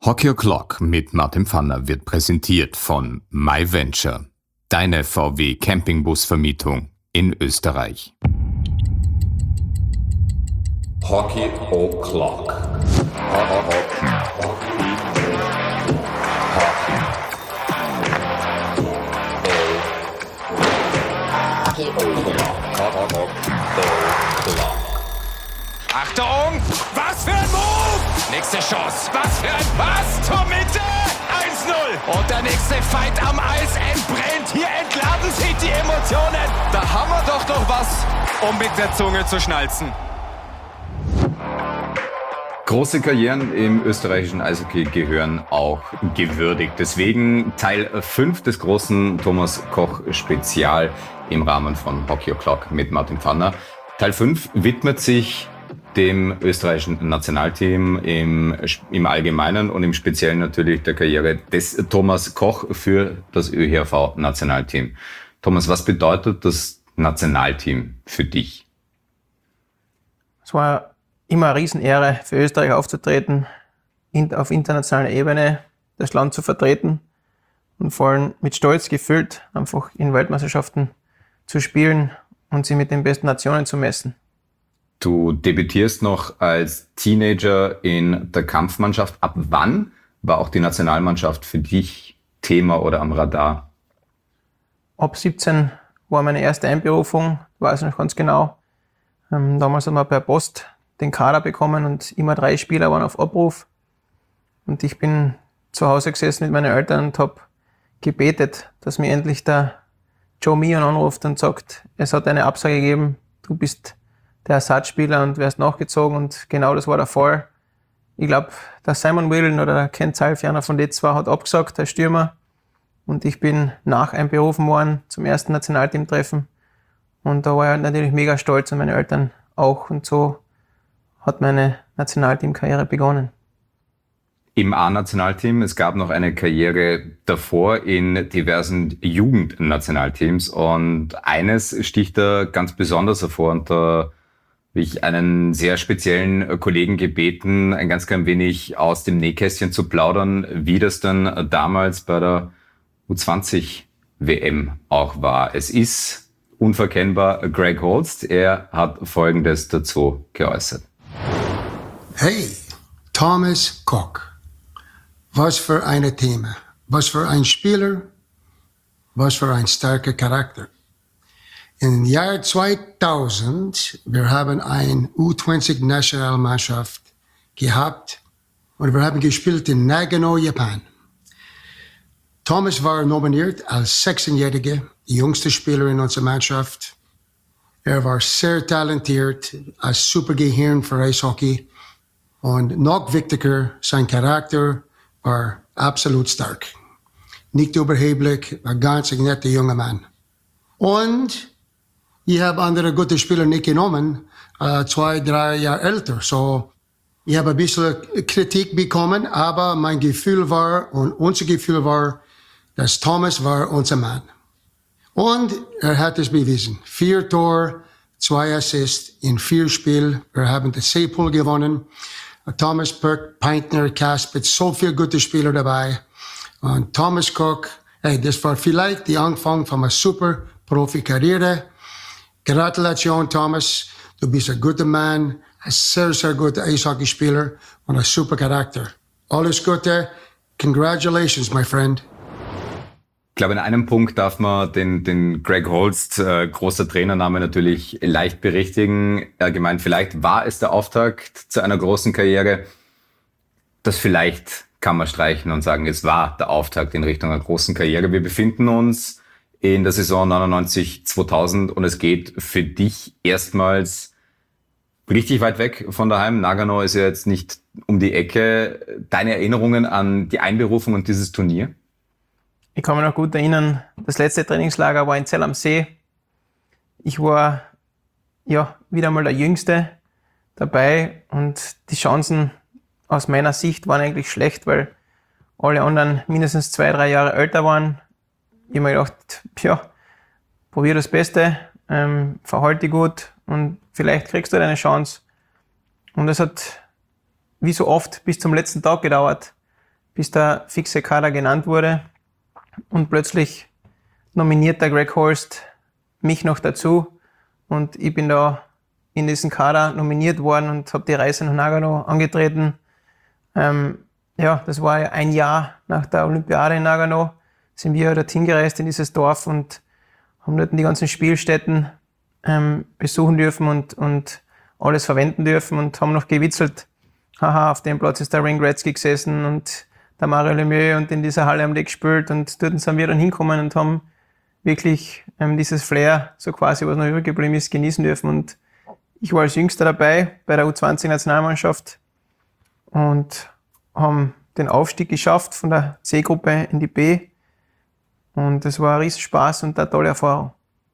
Hockey O'Clock mit Martin Pfanner wird präsentiert von MyVenture, deine VW Campingbusvermietung in Österreich. Hockey O'Clock. Achtung! Was für ein Move! Nächste Chance. Was für ein Pass zur Mitte! 1-0. Und der nächste Fight am Eis entbrennt. Hier entladen sich die Emotionen. Da haben wir doch noch was, um mit der Zunge zu schnalzen. Große Karrieren im österreichischen Eishockey gehören auch gewürdigt. Deswegen Teil 5 des großen Thomas Koch Spezial im Rahmen von Hockey O'Clock mit Martin Pfanner. Teil 5 widmet sich dem österreichischen Nationalteam im Allgemeinen und im Speziellen natürlich der Karriere des Thomas Koch für das ÖHV-Nationalteam. Thomas, was bedeutet das Nationalteam für dich? Es war immer eine Riesenehre, für Österreich aufzutreten, auf internationaler Ebene das Land zu vertreten und vor allem mit Stolz gefüllt, einfach in Weltmeisterschaften zu spielen und sie mit den besten Nationen zu messen. Du debütierst noch als Teenager in der Kampfmannschaft. Ab wann war auch die Nationalmannschaft für dich Thema oder am Radar? Ab 17 war meine erste Einberufung, weiß ich noch ganz genau. Damals haben wir per Post den Kader bekommen und immer 3 Spieler waren auf Abruf. Und ich bin zu Hause gesessen mit meinen Eltern und habe gebetet, dass mir endlich der Joe Meehan anruft und sagt, es hat eine Absage gegeben, du bist der Ersatzspieler und wärst nachgezogen, und genau das war der Fall. Ich glaube, der Simon Whelan oder der Ken Zalf, einer von den zwei, hat abgesagt, der Stürmer. Und ich bin einberufen worden zum ersten Nationalteamtreffen. Und da war ich natürlich mega stolz und meine Eltern auch. Und so hat meine Nationalteamkarriere begonnen. Im A-Nationalteam, es gab noch eine Karriere davor in diversen Jugendnationalteams. Und eines sticht da ganz besonders hervor, und da habe ich einen sehr speziellen Kollegen gebeten, ein ganz klein wenig aus dem Nähkästchen zu plaudern, wie das dann damals bei der U20-WM auch war. Es ist unverkennbar Greg Holst. Er hat Folgendes dazu geäußert. Hey, Thomas Koch. Was für ein Thema. Was für ein Spieler. Was für ein starker Charakter. Im Jahr 2000, wir haben eine U20-Nationalmannschaft gehabt und wir haben gespielt in Nagano, Japan. Thomas war nominiert als 16-Jähriger, die jüngste Spieler in unserer Mannschaft. Er war sehr talentiert, als Supergehirn für Eishockey. Und noch wichtiger, sein Charakter war absolut stark. Nicht überheblich, ein ganz netter junger Mann. Und ich habe andere gute Spieler nicht genommen, 2-3 Jahre älter. So, ich habe ein bisschen Kritik bekommen, aber mein Gefühl war und unser Gefühl war, dass Thomas war unser Mann. Und er hat es bewiesen. 4 Tore, 2 Assists in 4 Spielen. Wir haben den C-Pool gewonnen. Thomas Perk, Peintner, Kaspit, so viele gute Spieler dabei. Und Thomas Koch, hey, das war vielleicht der Anfang von einer super Profikarriere. Gratulation, Thomas. Du bist ein guter Mann, ein sehr, sehr guter Eishockeyspieler und ein super Charakter. Alles Gute. Congratulations, my friend. Ich glaube, in einem Punkt darf man den Greg Holst, großer Trainername, natürlich leicht berichtigen. Er gemeint, vielleicht war es der Auftakt zu einer großen Karriere. Das vielleicht kann man streichen und sagen, es war der Auftakt in Richtung einer großen Karriere. Wir befinden uns in der Saison 99-2000 und es geht für dich erstmals richtig weit weg von daheim. Nagano ist ja jetzt nicht um die Ecke. Deine Erinnerungen an die Einberufung und dieses Turnier? Ich kann mich noch gut erinnern, das letzte Trainingslager war in Zell am See. Ich war wieder mal der Jüngste dabei und die Chancen aus meiner Sicht waren eigentlich schlecht, weil alle anderen mindestens 2-3 Jahre älter waren. Ich habe mir gedacht, probier das Beste, verhalte dich gut und vielleicht kriegst du deine Chance. Und es hat wie so oft bis zum letzten Tag gedauert, bis der fixe Kader genannt wurde. Und plötzlich nominiert der Greg Holst mich noch dazu. Und ich bin da in diesen Kader nominiert worden und habe die Reise nach Nagano angetreten. Das war ja ein Jahr nach der Olympiade in Nagano. Sind wir dorthin gereist in dieses Dorf und haben dort die ganzen Spielstätten besuchen dürfen und alles verwenden dürfen und haben noch gewitzelt. Haha, auf dem Platz ist der Wayne Gretzky gesessen und der Mario Lemieux und in dieser Halle haben die gespielt und dort sind wir dann hingekommen und haben wirklich dieses Flair, so quasi, was noch übrig geblieben ist, genießen dürfen. Und ich war als Jüngster dabei bei der U20-Nationalmannschaft und haben den Aufstieg geschafft von der C-Gruppe in die B. Und das war ein Riesenspaß und eine tolle Erfahrung.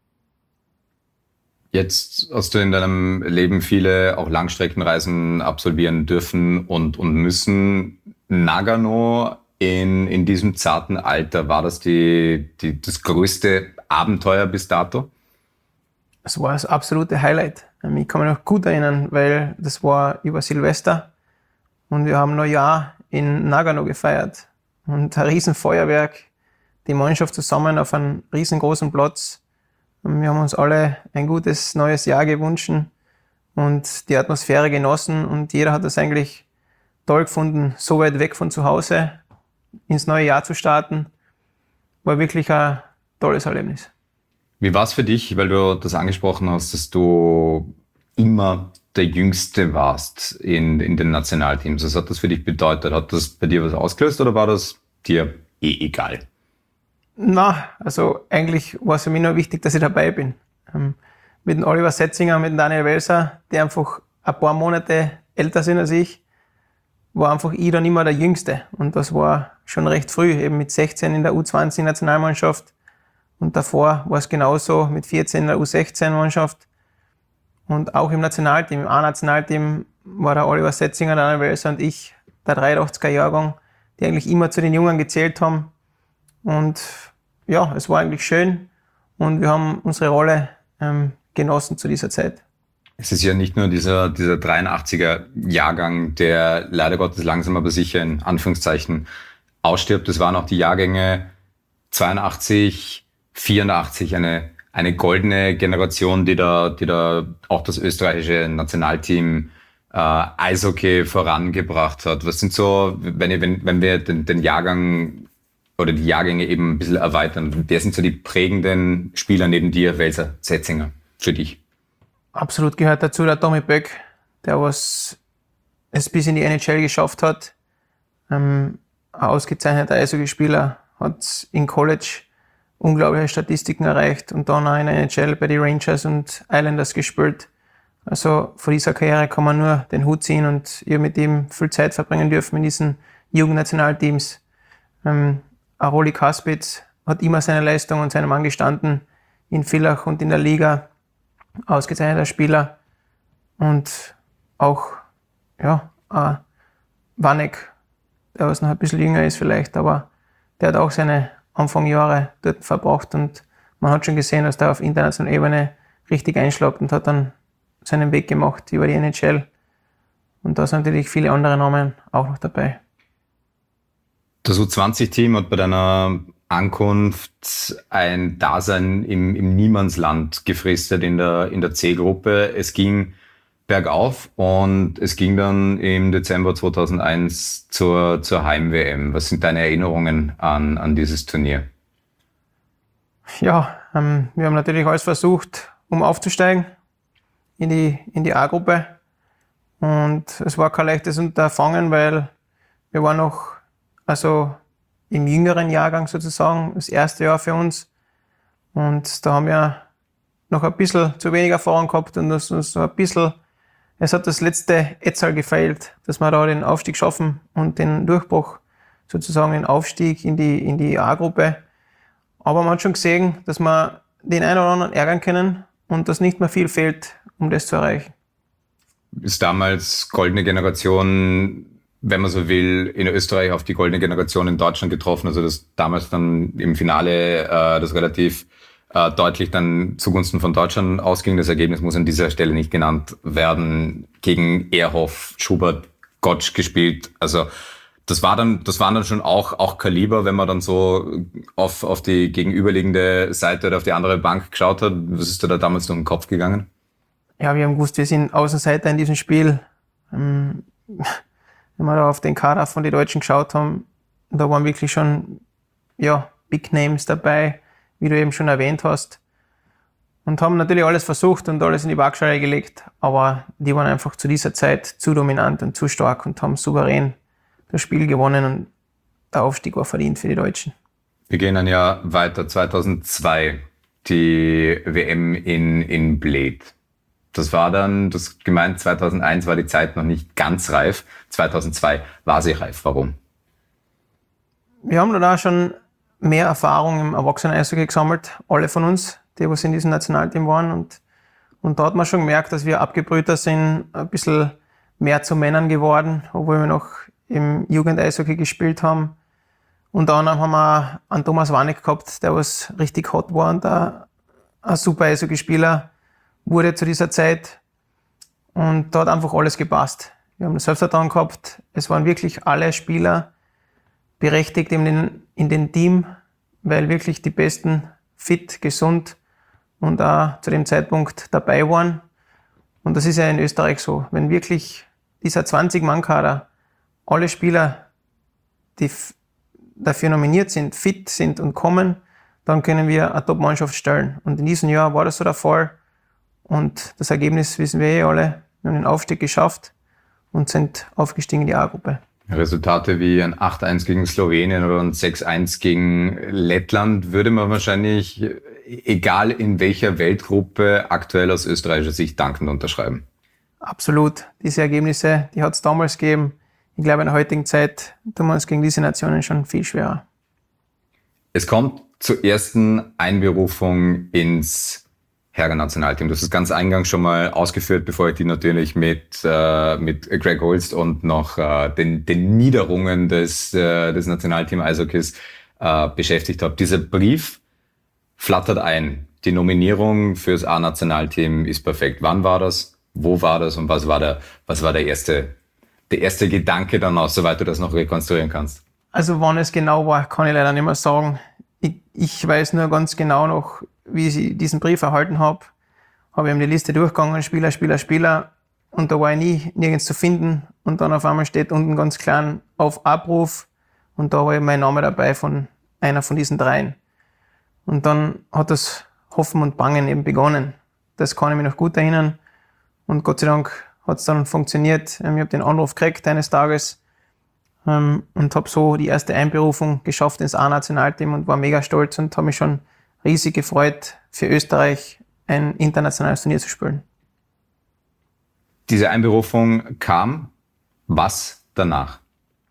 Jetzt hast du in deinem Leben viele auch Langstreckenreisen absolvieren dürfen und müssen. Nagano in diesem zarten Alter, war das das größte Abenteuer bis dato? Es war das absolute Highlight. Ich kann mich noch gut erinnern, weil das war über Silvester und wir haben Neujahr in Nagano gefeiert. Und ein Riesenfeuerwerk, die Mannschaft zusammen auf einem riesengroßen Platz. Und wir haben uns alle ein gutes neues Jahr gewünscht und die Atmosphäre genossen und jeder hat es eigentlich toll gefunden, so weit weg von zu Hause ins neue Jahr zu starten. War wirklich ein tolles Erlebnis. Wie war es für dich, weil du das angesprochen hast, dass du immer der Jüngste warst in den Nationalteams? Was hat das für dich bedeutet? Hat das bei dir was ausgelöst oder war das dir egal? Na, also eigentlich war es für mich nur wichtig, dass ich dabei bin. Mit dem Oliver Setzinger, mit dem Daniel Welser, die einfach ein paar Monate älter sind als ich, war einfach ich dann immer der Jüngste. Und das war schon recht früh, eben mit 16 in der U20-Nationalmannschaft. Und davor war es genauso mit 14 in der U16-Mannschaft. Und auch im Nationalteam, im A-Nationalteam war der Oliver Setzinger, der Daniel Welser und ich, der 83er-Jahrgang, die eigentlich immer zu den Jungen gezählt haben. Und ja, es war eigentlich schön und wir haben unsere Rolle genossen zu dieser Zeit. Es ist ja nicht nur dieser 83er-Jahrgang, der leider Gottes langsam aber sicher in Anführungszeichen ausstirbt. Es waren auch die Jahrgänge 82, 84, eine goldene Generation, die da auch das österreichische Nationalteam Eishockey vorangebracht hat. Was sind so, wenn wir den Jahrgang oder die Jahrgänge eben ein bisschen erweitern, wer sind so die prägenden Spieler neben dir, Welser, Setzinger, für dich? Absolut gehört dazu der Tommy Böck, der es bis in die NHL geschafft hat. Ein ausgezeichneter Eishockeyspieler, hat in College unglaubliche Statistiken erreicht und dann auch in der NHL bei den Rangers und Islanders gespielt. Also von dieser Karriere kann man nur den Hut ziehen und ich habe mit ihm viel Zeit verbringen dürfen in diesen Jugendnationalteams. Aroli Kaspitz hat immer seine Leistung und seinem Mann gestanden, in Villach und in der Liga, ausgezeichneter Spieler. Und auch Vanek, der was noch ein bisschen jünger ist vielleicht, aber der hat auch seine Anfangjahre dort verbracht und man hat schon gesehen, dass der auf internationaler Ebene richtig einschlägt und hat dann seinen Weg gemacht über die NHL. Und da sind natürlich viele andere Namen auch noch dabei. Das U20-Team hat bei deiner Ankunft ein Dasein im Niemandsland gefristet in der C-Gruppe. Es ging bergauf und es ging dann im Dezember 2001 zur Heim-WM. Was sind deine Erinnerungen an dieses Turnier? Ja, wir haben natürlich alles versucht, um aufzusteigen in die A-Gruppe. Und es war kein leichtes Unterfangen, weil wir waren noch im jüngeren Jahrgang sozusagen, das erste Jahr für uns. Und da haben wir noch ein bisschen zu wenig Erfahrung gehabt und es hat das letzte Etzal gefehlt, dass wir da den Aufstieg schaffen und den Durchbruch, sozusagen den Aufstieg in die A-Gruppe. Aber man hat schon gesehen, dass wir den einen oder anderen ärgern können und dass nicht mehr viel fehlt, um das zu erreichen. Ist damals goldene Generation, wenn man so will, in Österreich auf die goldene Generation in Deutschland getroffen, also das damals dann im Finale das relativ deutlich dann zugunsten von Deutschland ausging. Das Ergebnis muss an dieser Stelle nicht genannt werden. Gegen Ehrhoff, Schubert, Gottsch gespielt. Also Das waren dann schon auch Kaliber, wenn man dann so auf die gegenüberliegende Seite oder auf die andere Bank geschaut hat. Was ist dir da damals durch den Kopf gegangen? Ja, wir haben gewusst, wir sind Außenseiter in diesem Spiel. Wenn wir da auf den Kader von den Deutschen geschaut haben, da waren wirklich schon Big Names dabei, wie du eben schon erwähnt hast. Und haben natürlich alles versucht und alles in die Waagschale gelegt, aber die waren einfach zu dieser Zeit zu dominant und zu stark und haben souverän das Spiel gewonnen und der Aufstieg war verdient für die Deutschen. Wir gehen ein Jahr weiter, 2002, die WM in Bled. Das war dann, das gemeint, 2001 war die Zeit noch nicht ganz reif, 2002 war sie reif. Warum? Wir haben da schon mehr Erfahrung im Erwachsenen-Eishockey gesammelt, alle von uns, die was in diesem Nationalteam waren. Und da hat man schon gemerkt, dass wir abgebrühter sind, ein bisschen mehr zu Männern geworden, obwohl wir noch im Jugend-Eishockey gespielt haben. Unter anderem haben wir einen Thomas Warneck gehabt, der was richtig hot war und ein super Eishockey-Spieler wurde zu dieser Zeit. Und da hat einfach alles gepasst. Wir haben das Selbstvertrauen gehabt. Es waren wirklich alle Spieler berechtigt in den Team, weil wirklich die Besten fit, gesund und auch zu dem Zeitpunkt dabei waren. Und das ist ja in Österreich so. Wenn wirklich dieser 20-Mann-Kader alle Spieler, die dafür nominiert sind, fit sind und kommen, dann können wir eine Top-Mannschaft stellen. Und in diesem Jahr war das so der Fall. Und das Ergebnis wissen wir alle. Wir haben den Aufstieg geschafft und sind aufgestiegen in die A-Gruppe. Resultate wie ein 8-1 gegen Slowenien oder ein 6-1 gegen Lettland würde man wahrscheinlich, egal in welcher Weltgruppe, aktuell aus österreichischer Sicht dankend unterschreiben. Absolut. Diese Ergebnisse, die hat es damals gegeben. Ich glaube, in der heutigen Zeit tun wir uns gegen diese Nationen schon viel schwerer. Es kommt zur ersten Einberufung ins Herren-Nationalteam. Du hast es ganz eingangs schon mal ausgeführt, bevor ich die natürlich mit Greg Holst und noch den Niederungen des Nationalteam-Eishockeys beschäftigt habe. Dieser Brief flattert ein. Die Nominierung fürs A-Nationalteam ist perfekt. Wann war das? Wo war das? Und was war der erste Gedanke dann auch, soweit du das noch rekonstruieren kannst? Also wann es genau war, kann ich leider nicht mehr sagen. Ich weiß nur ganz genau noch, wie ich diesen Brief erhalten habe. Habe eben die Liste durchgegangen, Spieler. Und da war ich nirgends zu finden. Und dann auf einmal steht unten ganz klein auf Abruf. Und da war eben mein Name dabei von einer von diesen dreien. Und dann hat das Hoffen und Bangen eben begonnen. Das kann ich mich noch gut erinnern. Und Gott sei Dank hat es dann funktioniert. Ich habe den Anruf gekriegt eines Tages und habe so die erste Einberufung geschafft ins A-Nationalteam und war mega stolz und habe mich schon riesig gefreut, für Österreich ein internationales Turnier zu spielen. Diese Einberufung kam. Was danach?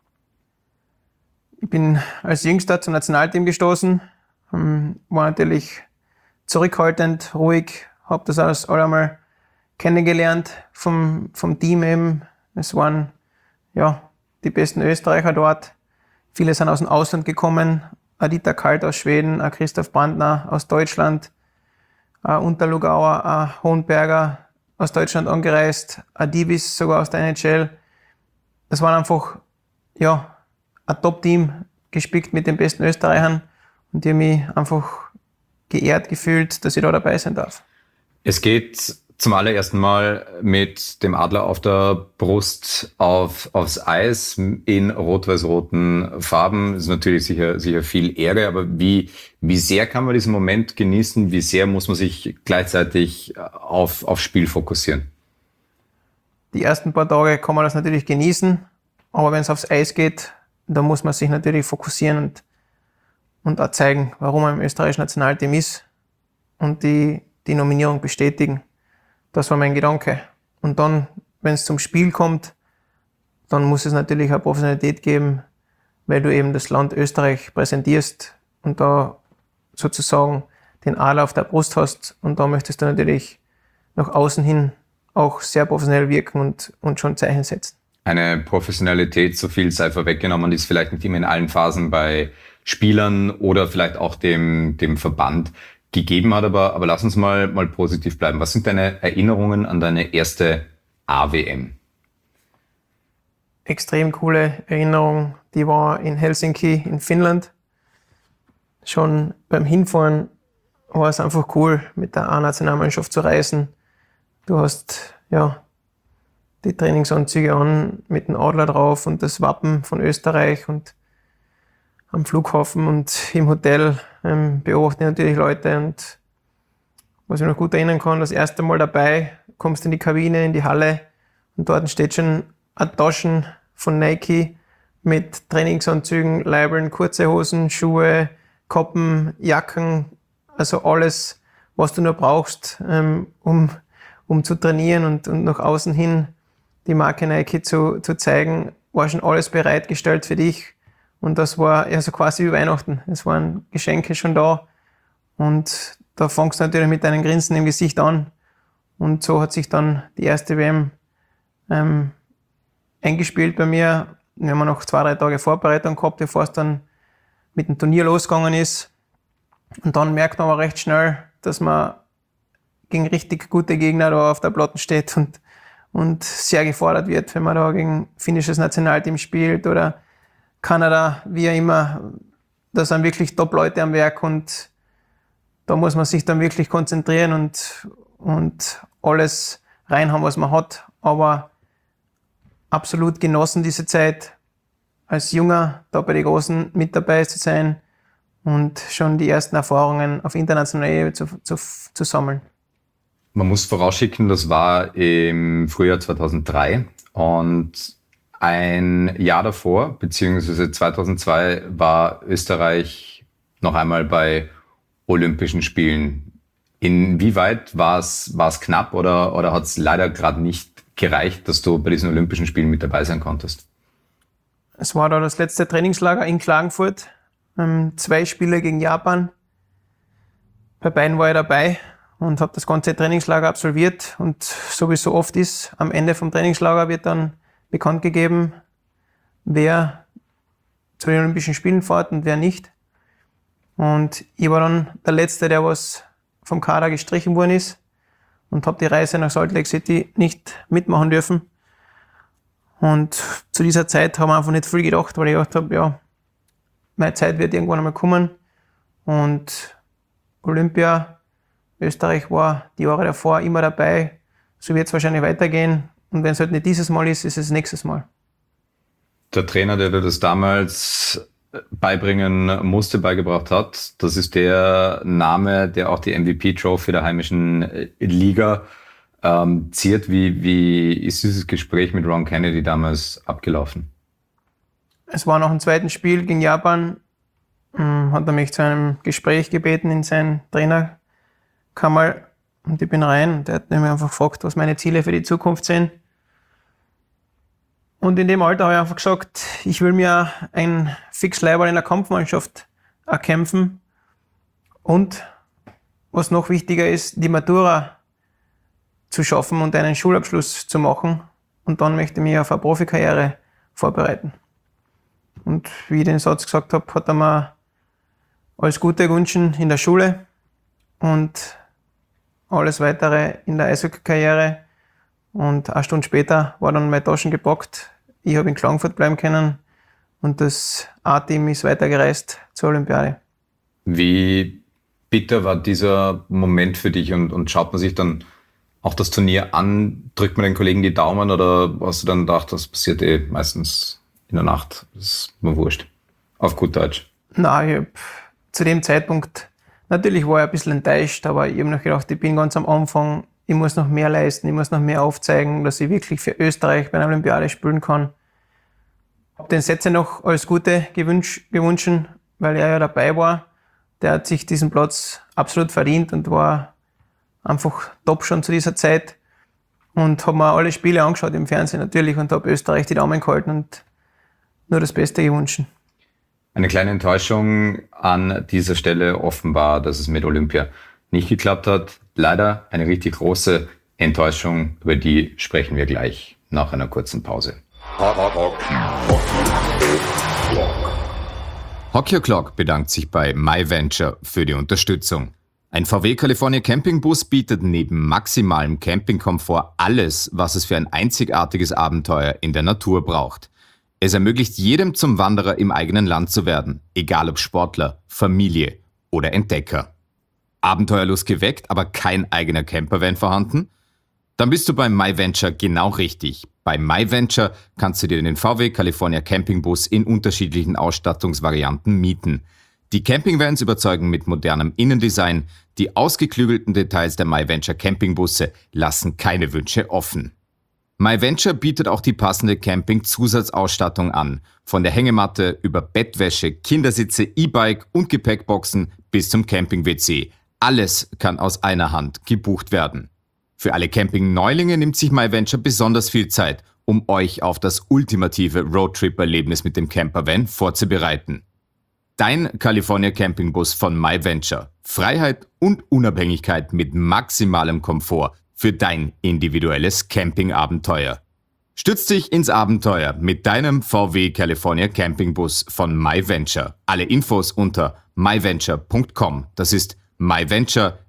Ich bin als Jüngster zum Nationalteam gestoßen, war natürlich zurückhaltend, ruhig, habe das alles einmal kennengelernt vom Team eben. Es waren die besten Österreicher dort. Viele sind aus dem Ausland gekommen. Ein Dieter Kalt aus Schweden, ein Christoph Brandner aus Deutschland, ein Unterlugauer, ein Hohenberger aus Deutschland angereist, ein Divis sogar aus der NHL. Das war einfach ein Top-Team, gespickt mit den besten Österreichern. Und die haben mich einfach geehrt gefühlt, dass ich da dabei sein darf. Es geht zum allerersten Mal mit dem Adler auf der Brust aufs Eis in rot-weiß-roten Farben. Das ist natürlich sicher viel Ehre, aber wie sehr kann man diesen Moment genießen? Wie sehr muss man sich gleichzeitig auf Spiel fokussieren? Die ersten paar Tage kann man das natürlich genießen, aber wenn es aufs Eis geht, dann muss man sich natürlich fokussieren und auch zeigen, warum man im österreichischen Nationalteam ist und die Nominierung bestätigen. Das war mein Gedanke. Und dann, wenn es zum Spiel kommt, dann muss es natürlich eine Professionalität geben, weil du eben das Land Österreich präsentierst und da sozusagen den Adler auf der Brust hast. Und da möchtest du natürlich nach außen hin auch sehr professionell wirken und schon Zeichen setzen. Eine Professionalität, so viel sei vorweggenommen, die ist vielleicht nicht immer in allen Phasen bei Spielern oder vielleicht auch dem Verband gegeben hat, aber lass uns mal positiv bleiben. Was sind deine Erinnerungen an deine erste AWM? extrem coole Erinnerung, die war in Helsinki in Finnland. Schon beim Hinfahren war es einfach cool, mit der A-Nationalmannschaft zu reisen. Du hast ja die Trainingsanzüge an mit dem Adler drauf und das Wappen von Österreich, und am Flughafen und im Hotel beobachte ich natürlich Leute, und was ich noch gut erinnern kann, das erste Mal dabei, kommst in die Kabine, in die Halle, und dort steht schon eine Taschen von Nike mit Trainingsanzügen, Leibeln, kurze Hosen, Schuhe, Kappen, Jacken, also alles, was du nur brauchst, um zu trainieren und nach außen hin die Marke Nike zu zeigen, war schon alles bereitgestellt für dich. Und das war ja so quasi wie Weihnachten. Es waren Geschenke schon da, und da fängst du natürlich mit deinem Grinsen im Gesicht an. Und so hat sich dann die erste WM eingespielt bei mir. Wir haben noch 2-3 Tage Vorbereitung gehabt, bevor es dann mit dem Turnier losgegangen ist. Und dann merkt man aber recht schnell, dass man gegen richtig gute Gegner da auf der Platte steht und sehr gefordert wird, wenn man da gegen finnisches Nationalteam spielt oder Kanada, wie auch immer. Da sind wirklich Top-Leute am Werk, und da muss man sich dann wirklich konzentrieren und alles reinhauen, was man hat. Aber absolut genossen diese Zeit, als Junger da bei den Großen mit dabei zu sein und schon die ersten Erfahrungen auf internationaler Ebene zu sammeln. Man muss vorausschicken, das war im Frühjahr 2003, und ein Jahr davor, beziehungsweise 2002, war Österreich noch einmal bei Olympischen Spielen. Inwieweit war es knapp oder hat es leider gerade nicht gereicht, dass du bei diesen Olympischen Spielen mit dabei sein konntest? Es war da das letzte Trainingslager in Klagenfurt, 2 Spiele gegen Japan. Bei beiden war ich dabei und habe das ganze Trainingslager absolviert, und so wie es so oft ist, am Ende vom Trainingslager wird dann bekannt gegeben, wer zu den Olympischen Spielen fährt und wer nicht. Und ich war dann der Letzte, der was vom Kader gestrichen worden ist, und habe die Reise nach Salt Lake City nicht mitmachen dürfen. Und zu dieser Zeit haben wir einfach nicht viel gedacht, weil ich gedacht habe, ja, meine Zeit wird irgendwann einmal kommen. Und Olympia, Österreich war die Jahre davor immer dabei. So wird es wahrscheinlich weitergehen. Und wenn es halt nicht dieses Mal ist, ist es nächstes Mal. Der Trainer, der dir das damals beibringen musste, beigebracht hat, das ist der Name, der auch die MVP-Trophy der heimischen Liga ziert. Wie ist dieses Gespräch mit Ron Kennedy damals abgelaufen? Es war nach dem zweiten Spiel gegen Japan, hat er mich zu einem Gespräch gebeten in seinen Trainerkammer, und ich bin rein, und er hat mich einfach gefragt, was meine Ziele für die Zukunft sind. Und in dem Alter habe ich einfach gesagt, ich will mir ein Fixleiberl in der Kampfmannschaft erkämpfen, und was noch wichtiger ist, die Matura zu schaffen und einen Schulabschluss zu machen, und dann möchte ich mich auf eine Profikarriere vorbereiten. Und wie ich den Satz gesagt habe, hat er mir alles Gute gewünscht in der Schule und alles Weitere in der Eishockey-Karriere. Und eine Stunde später war dann meine Taschen gepackt. Ich habe in Klagenfurt bleiben können, und das A-Team ist weitergereist zur Olympiade. Wie bitter war dieser Moment für dich, und schaut man sich dann auch das Turnier an, drückt man den Kollegen die Daumen, oder hast du dann gedacht, das passiert meistens in der Nacht? Das ist mir wurscht. Auf gut Deutsch. Nein, ich habe zu dem Zeitpunkt, natürlich war ich ein bisschen enttäuscht, aber ich habe noch gedacht, ich bin ganz am Anfang, ich muss noch mehr leisten, ich muss noch mehr aufzeigen, dass ich wirklich für Österreich bei einer Olympiade spielen kann. Ich habe den Setzer noch alles Gute gewünscht, weil er ja dabei war. Der hat sich diesen Platz absolut verdient und war einfach top schon zu dieser Zeit. Und habe mir alle Spiele angeschaut im Fernsehen natürlich und habe Österreich die Daumen gehalten und nur das Beste gewünscht. Eine kleine Enttäuschung an dieser Stelle offenbar, dass es mit Olympia nicht geklappt hat. Leider eine richtig große Enttäuschung, über die sprechen wir gleich nach einer kurzen Pause. Hockey O'Clock bedankt sich bei MyVenture für die Unterstützung. Ein VW California Campingbus bietet neben maximalem Campingkomfort alles, was es für ein einzigartiges Abenteuer in der Natur braucht. Es ermöglicht jedem zum Wanderer im eigenen Land zu werden, egal ob Sportler, Familie oder Entdecker. Abenteuerlust geweckt, aber kein eigener Campervan vorhanden? Dann bist du bei MyVenture genau richtig. Bei MyVenture kannst du dir den VW California Campingbus in unterschiedlichen Ausstattungsvarianten mieten. Die Campingvans überzeugen mit modernem Innendesign. Die ausgeklügelten Details der MyVenture Campingbusse lassen keine Wünsche offen. MyVenture bietet auch die passende Camping-Zusatzausstattung an. Von der Hängematte über Bettwäsche, Kindersitze, E-Bike und Gepäckboxen bis zum Camping-WC. Alles kann aus einer Hand gebucht werden. Für alle Camping-Neulinge nimmt sich MyVenture besonders viel Zeit, um euch auf das ultimative Roadtrip-Erlebnis mit dem Campervan vorzubereiten. Dein California Campingbus von MyVenture. Freiheit und Unabhängigkeit mit maximalem Komfort für dein individuelles Campingabenteuer. Stütz dich ins Abenteuer mit deinem VW California Campingbus von MyVenture. Alle Infos unter myventure.com. Das ist MyVenture,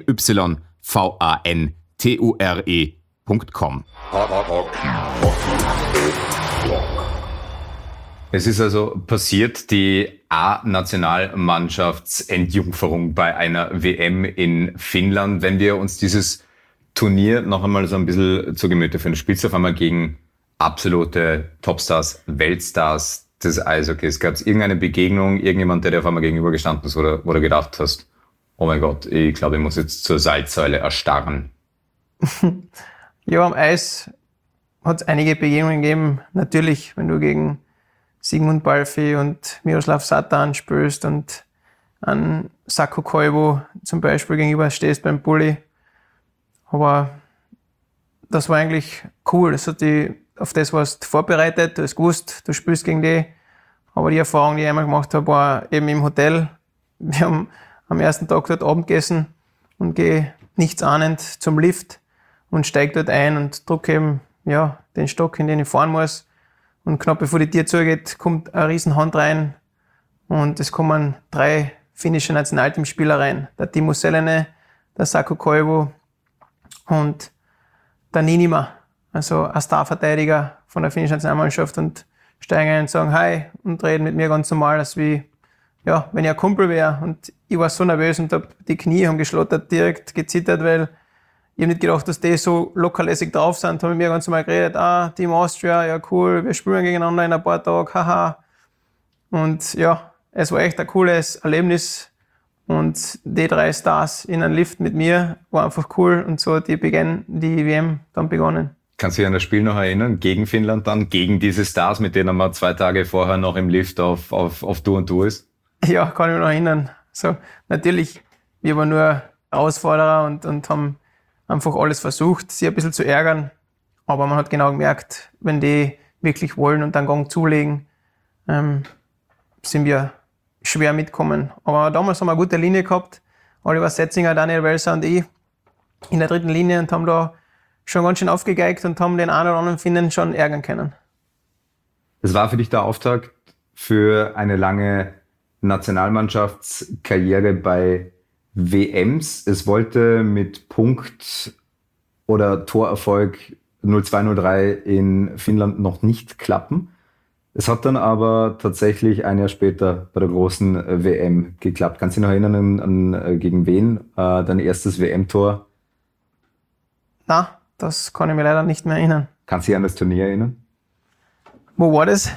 myvanture.com. Es ist also passiert, die A-Nationalmannschaftsentjungferung bei einer WM in Finnland. Wenn wir uns dieses Turnier noch einmal so ein bisschen zu Gemüte führen, du spielst auf einmal gegen absolute Topstars, Weltstars des Eishockeys. Gab es irgendeine Begegnung, irgendjemand, der dir auf einmal gegenübergestanden ist oder wo du gedacht hast, oh mein Gott, ich glaube, ich muss jetzt zur Salzsäule erstarren? Ja, am Eis hat es einige Begegnungen gegeben. Natürlich, wenn du gegen Sigmund Balfi und Miroslav Satan spielst und an Sakko Koivu zum Beispiel gegenüber stehst beim Bulli. Aber das war eigentlich cool. Auf das warst du vorbereitet, du hast gewusst, du spielst gegen die. Aber die Erfahrung, die ich einmal gemacht habe, war eben im Hotel. Wir haben am ersten Tag dort Abend gegessen und gehe nichts ahnend zum Lift und steige dort ein und drücke eben den Stock, in den ich fahren muss. Und knapp bevor die Tür zugeht, kommt eine riesen Hand rein und es kommen 3 finnische Nationalteamspieler rein. Der Timo Selänne, der Sakko Koivu und der Niinimaa, also ein Starverteidiger von der finnischen Nationalmannschaft, und steigen ein und sagen Hi und reden mit mir ganz normal, als wenn ich ein Kumpel wäre. Und ich war so nervös und die Knie haben geschlottert, direkt gezittert, weil ich habe nicht gedacht, dass die so lockerlässig drauf sind. Haben mit mir ganz normal geredet, Team Austria, ja cool, wir spielen gegeneinander in ein paar Tagen, haha. Und ja, es war echt ein cooles Erlebnis. Und die 3 Stars in einem Lift mit mir war einfach cool, und so hat die WM dann begonnen. Kannst du dich an das Spiel noch erinnern? Gegen Finnland dann? Gegen diese Stars, mit denen man 2 Tage vorher noch im Lift auf Du und Du ist? Ja, kann ich mich noch erinnern. So, natürlich, wir waren nur Herausforderer und haben einfach alles versucht, sie ein bisschen zu ärgern. Aber man hat genau gemerkt, wenn die wirklich wollen und dann Gang zulegen, sind wir schwer mitkommen. Aber damals haben wir eine gute Linie gehabt. Oliver Setzinger, Daniel Welser und ich in der 3. Linie und haben da schon ganz schön aufgegeigt und haben den einen oder anderen Finnen schon ärgern können. Das war für dich der Auftakt für eine lange Nationalmannschaftskarriere bei WMs. Es wollte mit Punkt- oder Torerfolg 0-2-0-3 in Finnland noch nicht klappen. Es hat dann aber tatsächlich ein Jahr später bei der großen WM geklappt. Kannst du dich noch erinnern, an gegen wen dein erstes WM-Tor? Na, das kann ich mir leider nicht mehr erinnern. Kannst du dich an das Turnier erinnern? Wo war das?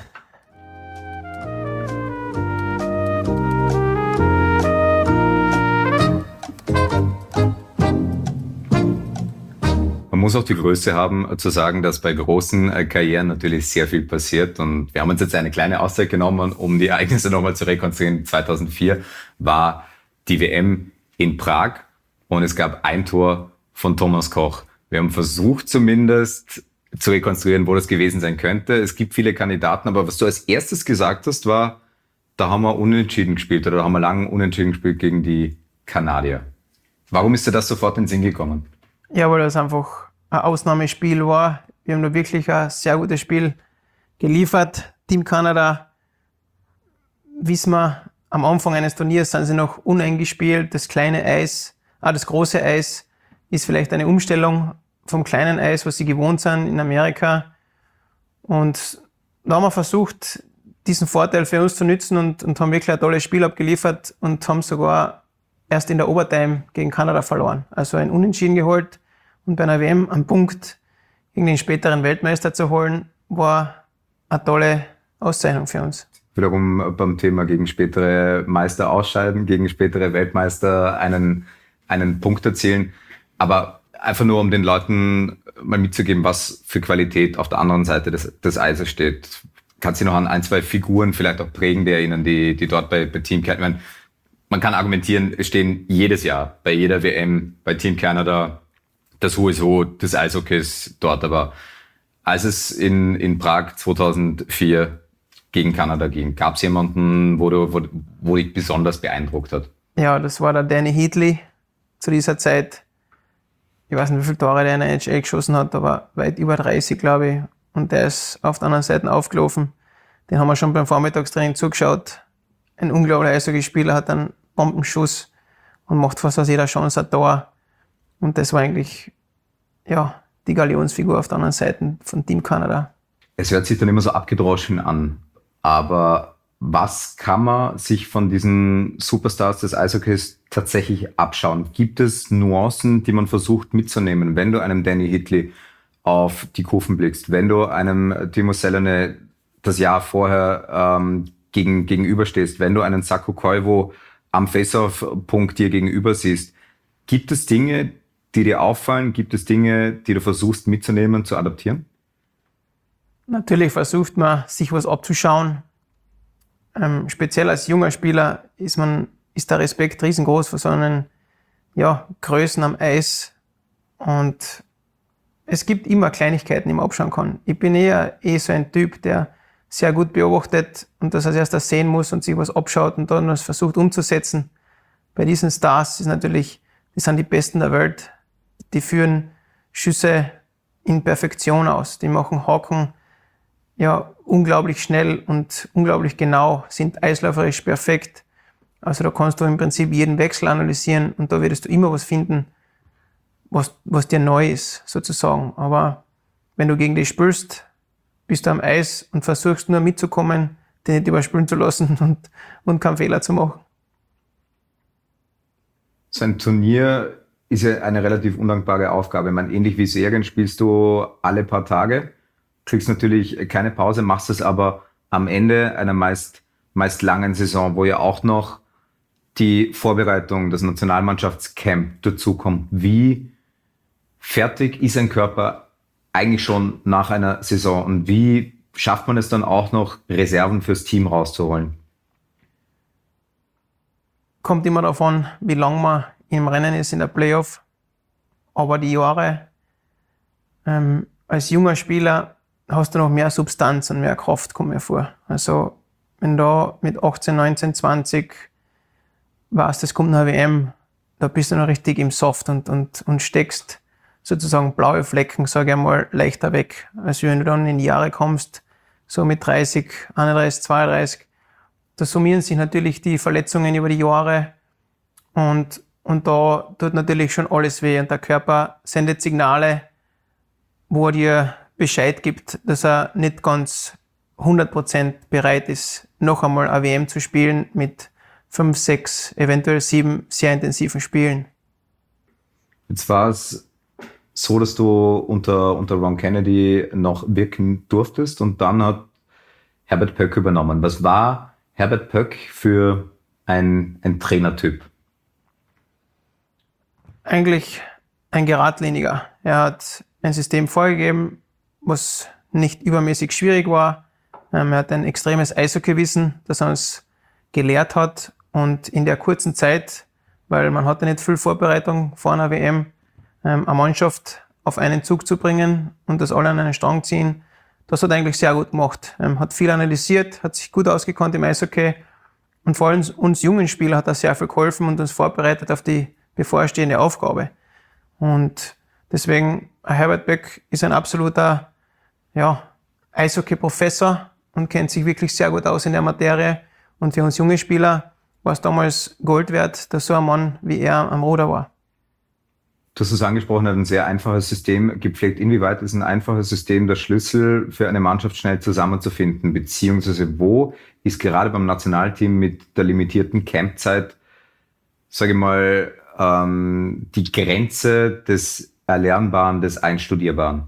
Man muss auch die Größe haben, zu sagen, dass bei großen Karrieren natürlich sehr viel passiert. Und wir haben uns jetzt eine kleine Auszeit genommen, um die Ereignisse nochmal zu rekonstruieren. 2004 war die WM in Prag und es gab ein Tor von Thomas Koch. Wir haben versucht zumindest zu rekonstruieren, wo das gewesen sein könnte. Es gibt viele Kandidaten, aber was du als erstes gesagt hast, war, da haben wir unentschieden gespielt oder da haben wir lange unentschieden gespielt gegen die Kanadier. Warum ist dir das sofort in den Sinn gekommen? Ja, weil das einfach ein Ausnahmespiel war. Wir haben da wirklich ein sehr gutes Spiel geliefert. Team Kanada, wissen wir, am Anfang eines Turniers sind sie noch uneng gespielt. Das kleine Eis, das große Eis ist vielleicht eine Umstellung vom kleinen Eis, was sie gewohnt sind in Amerika. Und da haben wir versucht, diesen Vorteil für uns zu nutzen und haben wirklich ein tolles Spiel abgeliefert und haben sogar erst in der Overtime gegen Kanada verloren. Also ein Unentschieden geholt und bei einer WM einen Punkt gegen den späteren Weltmeister zu holen, war eine tolle Auszeichnung für uns. Wiederum beim Thema gegen spätere Meister ausscheiden, gegen spätere Weltmeister einen Punkt erzielen. Aber einfach nur, um den Leuten mal mitzugeben, was für Qualität auf der anderen Seite des Eises steht. Kannst du noch an 1, 2 Figuren vielleicht auch prägende erinnern, die dort bei Team Canada, man kann argumentieren, es stehen jedes Jahr bei jeder WM bei Team Canada das Who is Who des Eishockeys dort. Aber als es in Prag 2004 gegen Kanada ging, gab es jemanden, wo dich besonders beeindruckt hat? Ja, das war der Danny Heatley zu dieser Zeit. Ich weiß nicht, wie viele Tore der in der NHL geschossen hat, aber weit über 30, glaube ich. Und der ist auf der anderen Seite aufgelaufen. Den haben wir schon beim Vormittagstraining zugeschaut. Ein unglaublicher Eishockeyspieler, hat einen Bombenschuss und macht fast aus jeder Chance ein Tor. Und das war eigentlich, ja, die Galionsfigur auf der anderen Seite von Team Canada. Es hört sich dann immer so abgedroschen an, aber was kann man sich von diesen Superstars des Eishockeys tatsächlich abschauen? Gibt es Nuancen, die man versucht mitzunehmen, wenn du einem Danny Heatley auf die Kufen blickst, wenn du einem Timo Selänne das Jahr vorher gegenüberstehst, wenn du einen Saku Koivu am Face-Off-Punkt dir gegenüber siehst? Gibt es Dinge, die dir auffallen? Gibt es Dinge, die du versuchst mitzunehmen, zu adaptieren? Natürlich versucht man, sich was abzuschauen. Speziell als junger Spieler ist der Respekt riesengroß vor so einen Größen am Eis. Und es gibt immer Kleinigkeiten, die man abschauen kann. Ich bin eher so ein Typ, der sehr gut beobachtet und das als erstes sehen muss und sich was abschaut und dann was versucht umzusetzen. Bei diesen Stars ist natürlich, die sind die Besten der Welt. Die führen Schüsse in Perfektion aus. Die machen Haken unglaublich schnell und unglaublich genau, sind eisläuferisch perfekt. Also da kannst du im Prinzip jeden Wechsel analysieren und da würdest du immer was finden, was dir neu ist, sozusagen. Aber wenn du gegen die spielst, bist du am Eis und versuchst nur mitzukommen, den nicht überspielen zu lassen und keinen Fehler zu machen. So ein Turnier ist ja eine relativ undankbare Aufgabe. Ich meine, ähnlich wie Serien spielst du alle paar Tage, kriegst natürlich keine Pause, machst es aber am Ende einer meist langen Saison, wo ja auch noch die Vorbereitung, das Nationalmannschaftscamp dazukommt. Wie fertig ist ein Körper eigentlich schon nach einer Saison und wie schafft man es dann auch noch, Reserven fürs Team rauszuholen? Kommt immer davon, wie lange man im Rennen ist in der Playoff. Aber die Jahre als junger Spieler hast du noch mehr Substanz und mehr Kraft, kommt mir vor. Also wenn du mit 18, 19, 20 weißt, es kommt eine WM, da bist du noch richtig im Soft und steckst sozusagen blaue Flecken, sage ich einmal, leichter weg. Als wenn du dann in die Jahre kommst, so mit 30, 31, 32, da summieren sich natürlich die Verletzungen über die Jahre und da tut natürlich schon alles weh und der Körper sendet Signale, wo er dir Bescheid gibt, dass er nicht ganz 100% bereit ist, noch einmal eine WM zu spielen mit 5, 6, eventuell 7 sehr intensiven Spielen. Jetzt war es so, dass du unter Ron Kennedy noch wirken durftest und dann hat Herbert Pöck übernommen. Was war Herbert Pöck für ein Trainertyp? Eigentlich ein Geradliniger. Er hat ein System vorgegeben, was nicht übermäßig schwierig war. Er hat ein extremes Eishockeywissen, das er uns gelehrt hat. Und in der kurzen Zeit, weil man hatte nicht viel Vorbereitung vor einer WM, eine Mannschaft auf einen Zug zu bringen und das alle an einen Strang ziehen, das hat er eigentlich sehr gut gemacht. Hat viel analysiert, hat sich gut ausgekannt im Eishockey und vor allem uns jungen Spieler hat er sehr viel geholfen und uns vorbereitet auf die bevorstehende Aufgabe. Und deswegen, Herbert Pöck ist ein absoluter Eishockey-Professor und kennt sich wirklich sehr gut aus in der Materie. Und für uns junge Spieler war es damals Gold wert, dass so ein Mann wie er am Ruder war. Du hast es angesprochen, ein sehr einfaches System gepflegt. Inwieweit ist ein einfaches System der Schlüssel für eine Mannschaft schnell zusammenzufinden? Beziehungsweise wo ist gerade beim Nationalteam mit der limitierten Campzeit, sage ich mal, die Grenze des Erlernbaren, des Einstudierbaren?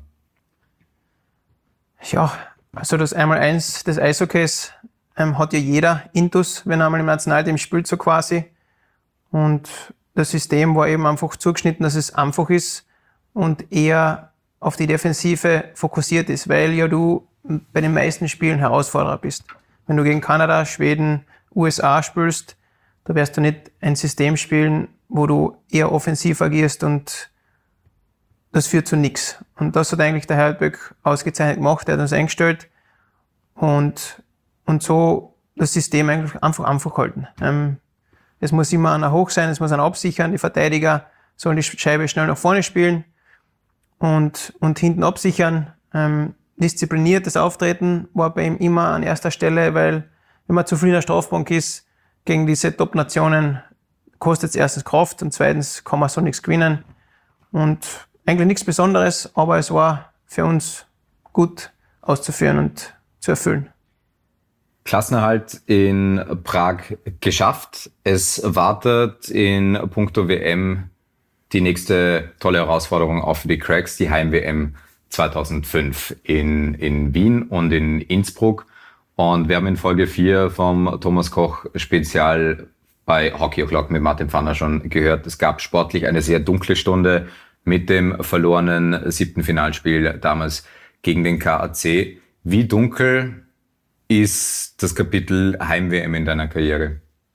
Ja, also das Einmaleins des Eishockeys hat ja jeder Intus, wenn er einmal im Nationalteam spielt, so quasi. Und das System war eben einfach zugeschnitten, dass es einfach ist und eher auf die Defensive fokussiert ist, weil ja du bei den meisten Spielen Herausforderer bist. Wenn du gegen Kanada, Schweden, USA spielst, da wirst du nicht ein System spielen, wo du eher offensiv agierst und das führt zu nichts. Und das hat eigentlich der Heidböck ausgezeichnet gemacht, der hat uns eingestellt und so das System eigentlich einfach halten. Es muss immer einer hoch sein, es muss einer absichern, die Verteidiger sollen die Scheibe schnell nach vorne spielen und hinten absichern. Diszipliniertes Auftreten war bei ihm immer an erster Stelle, weil wenn man zu viel in der Strafbank ist, gegen diese Top-Nationen kostet es erstens Kraft und zweitens kann man so nichts gewinnen. Und eigentlich nichts Besonderes, aber es war für uns gut auszuführen und zu erfüllen. Klassenerhalt in Prag geschafft. Es wartet in puncto WM die nächste tolle Herausforderung auch für die Cracks, die Heim-WM 2005 in Wien und in Innsbruck. Und wir haben in Folge 4 vom Thomas Koch Spezial bei Hockey O'Clock mit Martin Pfanner schon gehört. Es gab sportlich eine sehr dunkle Stunde mit dem verlorenen 7. Finalspiel damals gegen den KAC. Wie dunkel ist das Kapitel Heim-WM in deiner Karriere?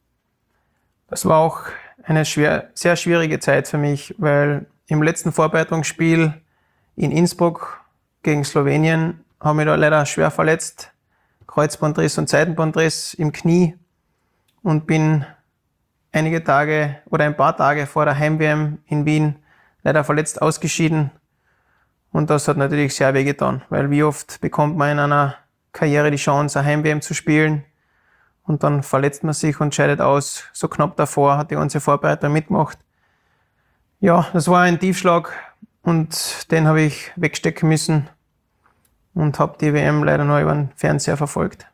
Das war auch eine sehr schwierige Zeit für mich, weil im letzten Vorbereitungsspiel in Innsbruck gegen Slowenien habe ich da leider schwer verletzt. Kreuzbandriss und Seitenbandriss im Knie und bin ein paar Tage vor der Heim-WM in Wien leider verletzt ausgeschieden. Und das hat natürlich sehr wehgetan, weil wie oft bekommt man in einer Karriere die Chance, eine Heim-WM zu spielen und dann verletzt man sich und scheidet aus. So knapp davor hat die ganze Vorbereitung mitgemacht. Ja, das war ein Tiefschlag und den habe ich wegstecken müssen und habe die WM leider nur über den Fernseher verfolgt.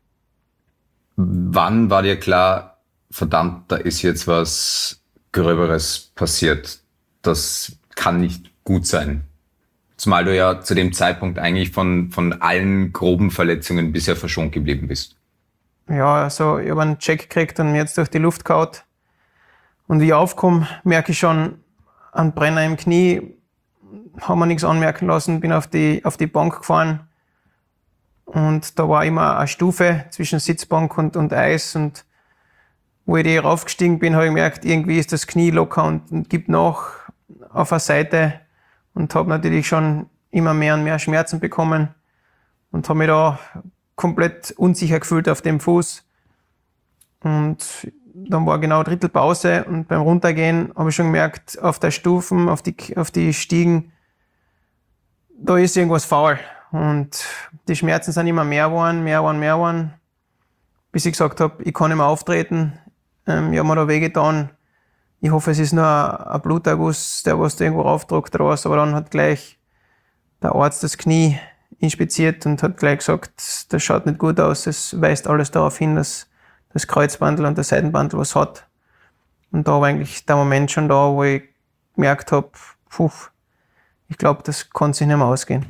Wann war dir klar, verdammt, da ist jetzt was Gröberes passiert? Das kann nicht gut sein. Zumal du ja zu dem Zeitpunkt eigentlich von allen groben Verletzungen bisher verschont geblieben bist. Ja, also ich habe einen Check gekriegt und mir jetzt durch die Luft gehauen. Und wie ich aufkomme, merke ich schon einen Brenner im Knie, habe mir nichts anmerken lassen, bin auf die Bank gefahren. Und da war immer eine Stufe zwischen Sitzbank und Eis. Und wo ich raufgestiegen bin, habe ich gemerkt, irgendwie ist das Knie locker und gibt nach auf der Seite. Und habe natürlich schon immer mehr und mehr Schmerzen bekommen und habe mich da komplett unsicher gefühlt auf dem Fuß. Und dann war genau Drittelpause und beim Runtergehen habe ich schon gemerkt, auf der Stufen, auf die Stiegen, da ist irgendwas faul. Und die Schmerzen sind immer mehr geworden, bis ich gesagt habe, ich kann nicht mehr auftreten. Ich habe mir da wehgetan. Ich hoffe, es ist nur ein Bluterguss, der was da irgendwo raufdruckt oder was. Aber dann hat gleich der Arzt das Knie inspiziert und hat gleich gesagt, das schaut nicht gut aus. Es weist alles darauf hin, dass das Kreuzbandel und der Seitenbandel was hat. Und da war eigentlich der Moment schon da, wo ich gemerkt habe, ich glaube, das kann sich nicht mehr ausgehen.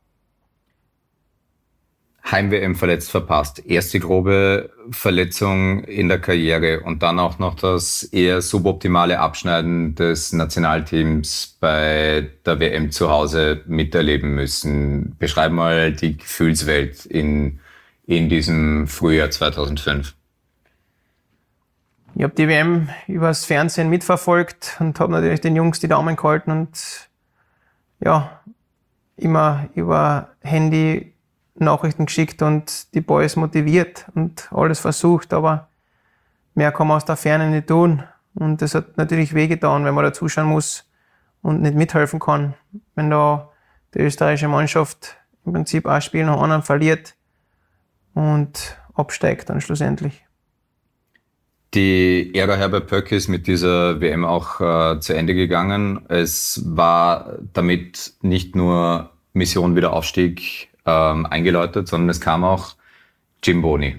Heim-WM verletzt verpasst. Erste grobe Verletzung in der Karriere und dann auch noch das eher suboptimale Abschneiden des Nationalteams bei der WM zu Hause miterleben müssen. Beschreib mal die Gefühlswelt in diesem Frühjahr 2005. Ich habe die WM übers Fernsehen mitverfolgt und habe natürlich den Jungs die Daumen gehalten und ja, immer über Handy Nachrichten geschickt und die Boys motiviert und alles versucht, aber mehr kann man aus der Ferne nicht tun. Und das hat natürlich wehgetan, wenn man da zuschauen muss und nicht mithelfen kann. Wenn da die österreichische Mannschaft im Prinzip ein Spiel nach anderen verliert und absteigt dann schlussendlich. Die Ära Herbert Pöck ist mit dieser WM auch zu Ende gegangen. Es war damit nicht nur Mission Wiederaufstieg eingeläutet, sondern es kam auch Jim Boney.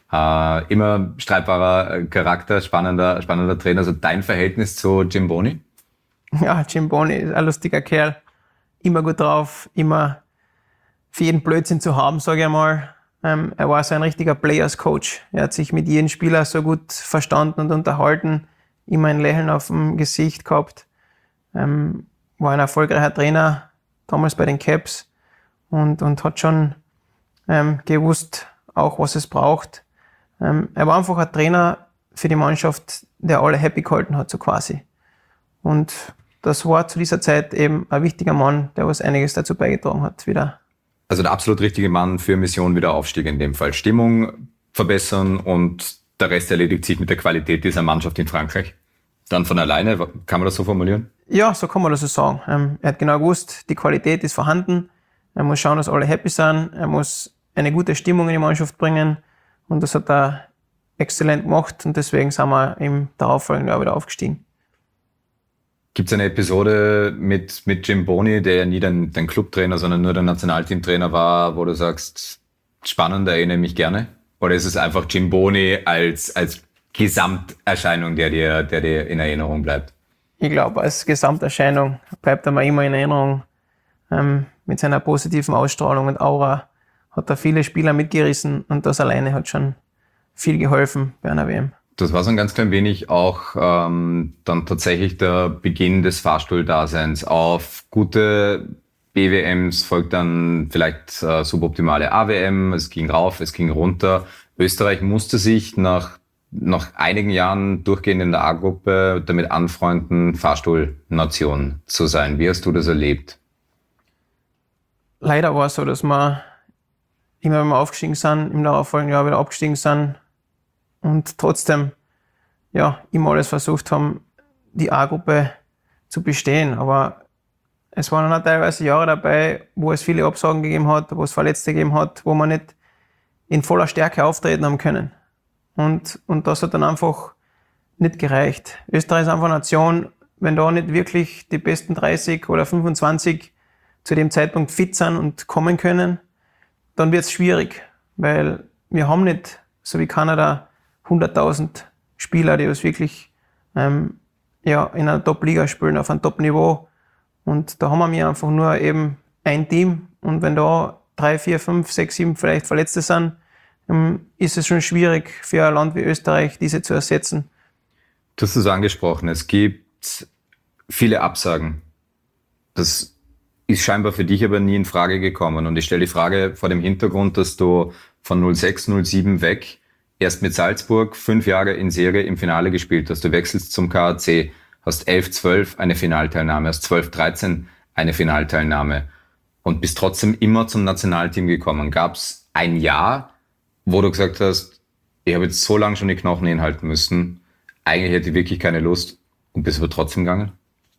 Immer streitbarer Charakter, spannender Trainer. Also dein Verhältnis zu Jim Boney? Ja, Jim Boney ist ein lustiger Kerl. Immer gut drauf, immer für jeden Blödsinn zu haben, sage ich einmal. Er war so ein richtiger Players-Coach. Er hat sich mit jedem Spieler so gut verstanden und unterhalten. Immer ein Lächeln auf dem Gesicht gehabt. War ein erfolgreicher Trainer, damals bei den Caps. Und hat schon gewusst, auch was es braucht. Er war einfach ein Trainer für die Mannschaft, der alle happy gehalten hat, so quasi. Und das war zu dieser Zeit eben ein wichtiger Mann, der was einiges dazu beigetragen hat, wieder. Also der absolut richtige Mann für Mission Wiederaufstieg in dem Fall. Stimmung verbessern und der Rest erledigt sich mit der Qualität dieser Mannschaft in Frankreich. Dann von alleine, kann man das so formulieren? Ja, so kann man das so sagen. Er hat genau gewusst, die Qualität ist vorhanden. Er muss schauen, dass alle happy sind. Er muss eine gute Stimmung in die Mannschaft bringen. Und das hat er exzellent gemacht. Und deswegen sind wir im darauffolgenden Jahr wieder aufgestiegen. Gibt es eine Episode mit Jim Boney, der ja nie dein Clubtrainer, sondern nur der Nationalteamtrainer war, wo du sagst, spannend, erinnere mich gerne? Oder ist es einfach Jim Boney als Gesamterscheinung, der dir in Erinnerung bleibt? Ich glaube, als Gesamterscheinung bleibt er mir immer in Erinnerung. Mit seiner positiven Ausstrahlung und Aura hat er viele Spieler mitgerissen und das alleine hat schon viel geholfen bei einer WM. Das war so ein ganz klein wenig auch dann tatsächlich der Beginn des Fahrstuhldaseins. Auf gute BWMs folgt dann vielleicht suboptimale AWM, es ging rauf, es ging runter. Österreich musste sich nach einigen Jahren durchgehend in der A-Gruppe damit anfreunden, Fahrstuhlnation zu sein. Wie hast du das erlebt? Leider war es so, dass wir immer, wenn wir aufgestiegen sind, im darauffolgenden Jahr wieder abgestiegen sind und trotzdem immer alles versucht haben, die A-Gruppe zu bestehen. Aber es waren dann auch teilweise Jahre dabei, wo es viele Absagen gegeben hat, wo es Verletzte gegeben hat, wo wir nicht in voller Stärke auftreten haben können. Und das hat dann einfach nicht gereicht. Österreich ist einfach eine Nation, wenn da nicht wirklich die besten 30 oder 25 zu dem Zeitpunkt fit sind und kommen können, dann wird es schwierig, weil wir haben nicht, so wie Kanada, 100.000 Spieler, die das wirklich in einer Top-Liga spielen, auf einem Top-Niveau. Und da haben wir einfach nur eben ein Team. Und wenn da 3, 4, 5, 6, 7 vielleicht Verletzte sind, ist es schon schwierig für ein Land wie Österreich, diese zu ersetzen. Du hast es angesprochen, es gibt viele Absagen. Das ist scheinbar für dich aber nie in Frage gekommen. Und ich stelle die Frage vor dem Hintergrund, dass du von 06, 07 weg erst mit Salzburg 5 Jahre in Serie im Finale gespielt hast. Du wechselst zum KAC, hast 11, 12 eine Finalteilnahme, hast 12, 13 eine Finalteilnahme und bist trotzdem immer zum Nationalteam gekommen. Gab es ein Jahr, wo du gesagt hast, ich habe jetzt so lange schon die Knochen hinhalten müssen, eigentlich hätte ich wirklich keine Lust und bist aber trotzdem gegangen?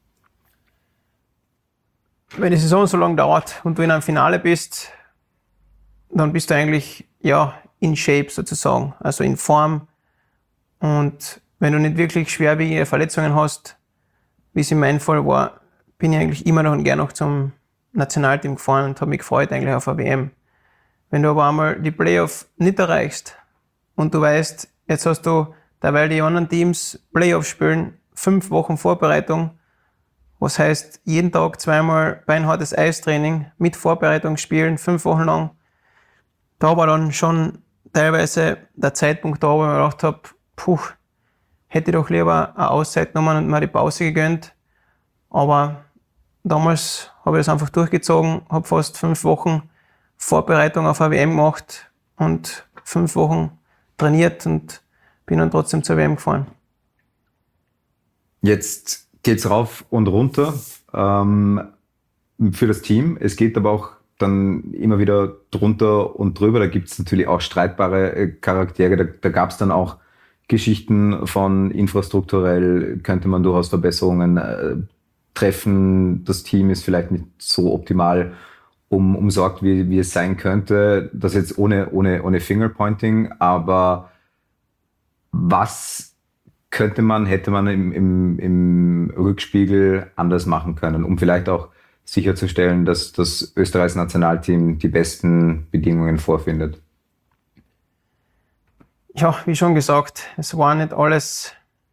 Wenn die Saison so lange dauert und du in einem Finale bist, dann bist du eigentlich in Shape sozusagen, also in Form. Und wenn du nicht wirklich schwerwiegende Verletzungen hast, wie es in meinem Fall war, bin ich eigentlich immer noch und gerne noch zum Nationalteam gefahren und habe mich gefreut eigentlich auf eine WM. Wenn du aber einmal die Playoff nicht erreichst und du weißt, jetzt hast du, weil die anderen Teams Playoff spielen, 5 Wochen Vorbereitung, was heißt jeden Tag 2-mal beinhartes Eistraining mit Vorbereitung spielen, 5 Wochen lang. Da war dann schon teilweise der Zeitpunkt da, wo ich mir gedacht habe, hätte ich doch lieber eine Auszeit genommen und mir die Pause gegönnt. Aber damals habe ich das einfach durchgezogen, habe fast 5 Wochen Vorbereitung auf eine WM gemacht und 5 Wochen trainiert und bin dann trotzdem zur WM gefahren. Jetzt geht's rauf und runter für das Team. Es geht aber auch dann immer wieder drunter und drüber. Da gibt's natürlich auch streitbare Charaktere. Da gab's dann auch Geschichten von infrastrukturell, könnte man durchaus Verbesserungen treffen. Das Team ist vielleicht nicht so optimal umsorgt, wie es sein könnte. Das jetzt ohne Fingerpointing. Aber was hätte man im Rückspiegel anders machen können, um vielleicht auch sicherzustellen, dass das Österreichs Nationalteam die besten Bedingungen vorfindet? Ja, wie schon gesagt, es war nicht alles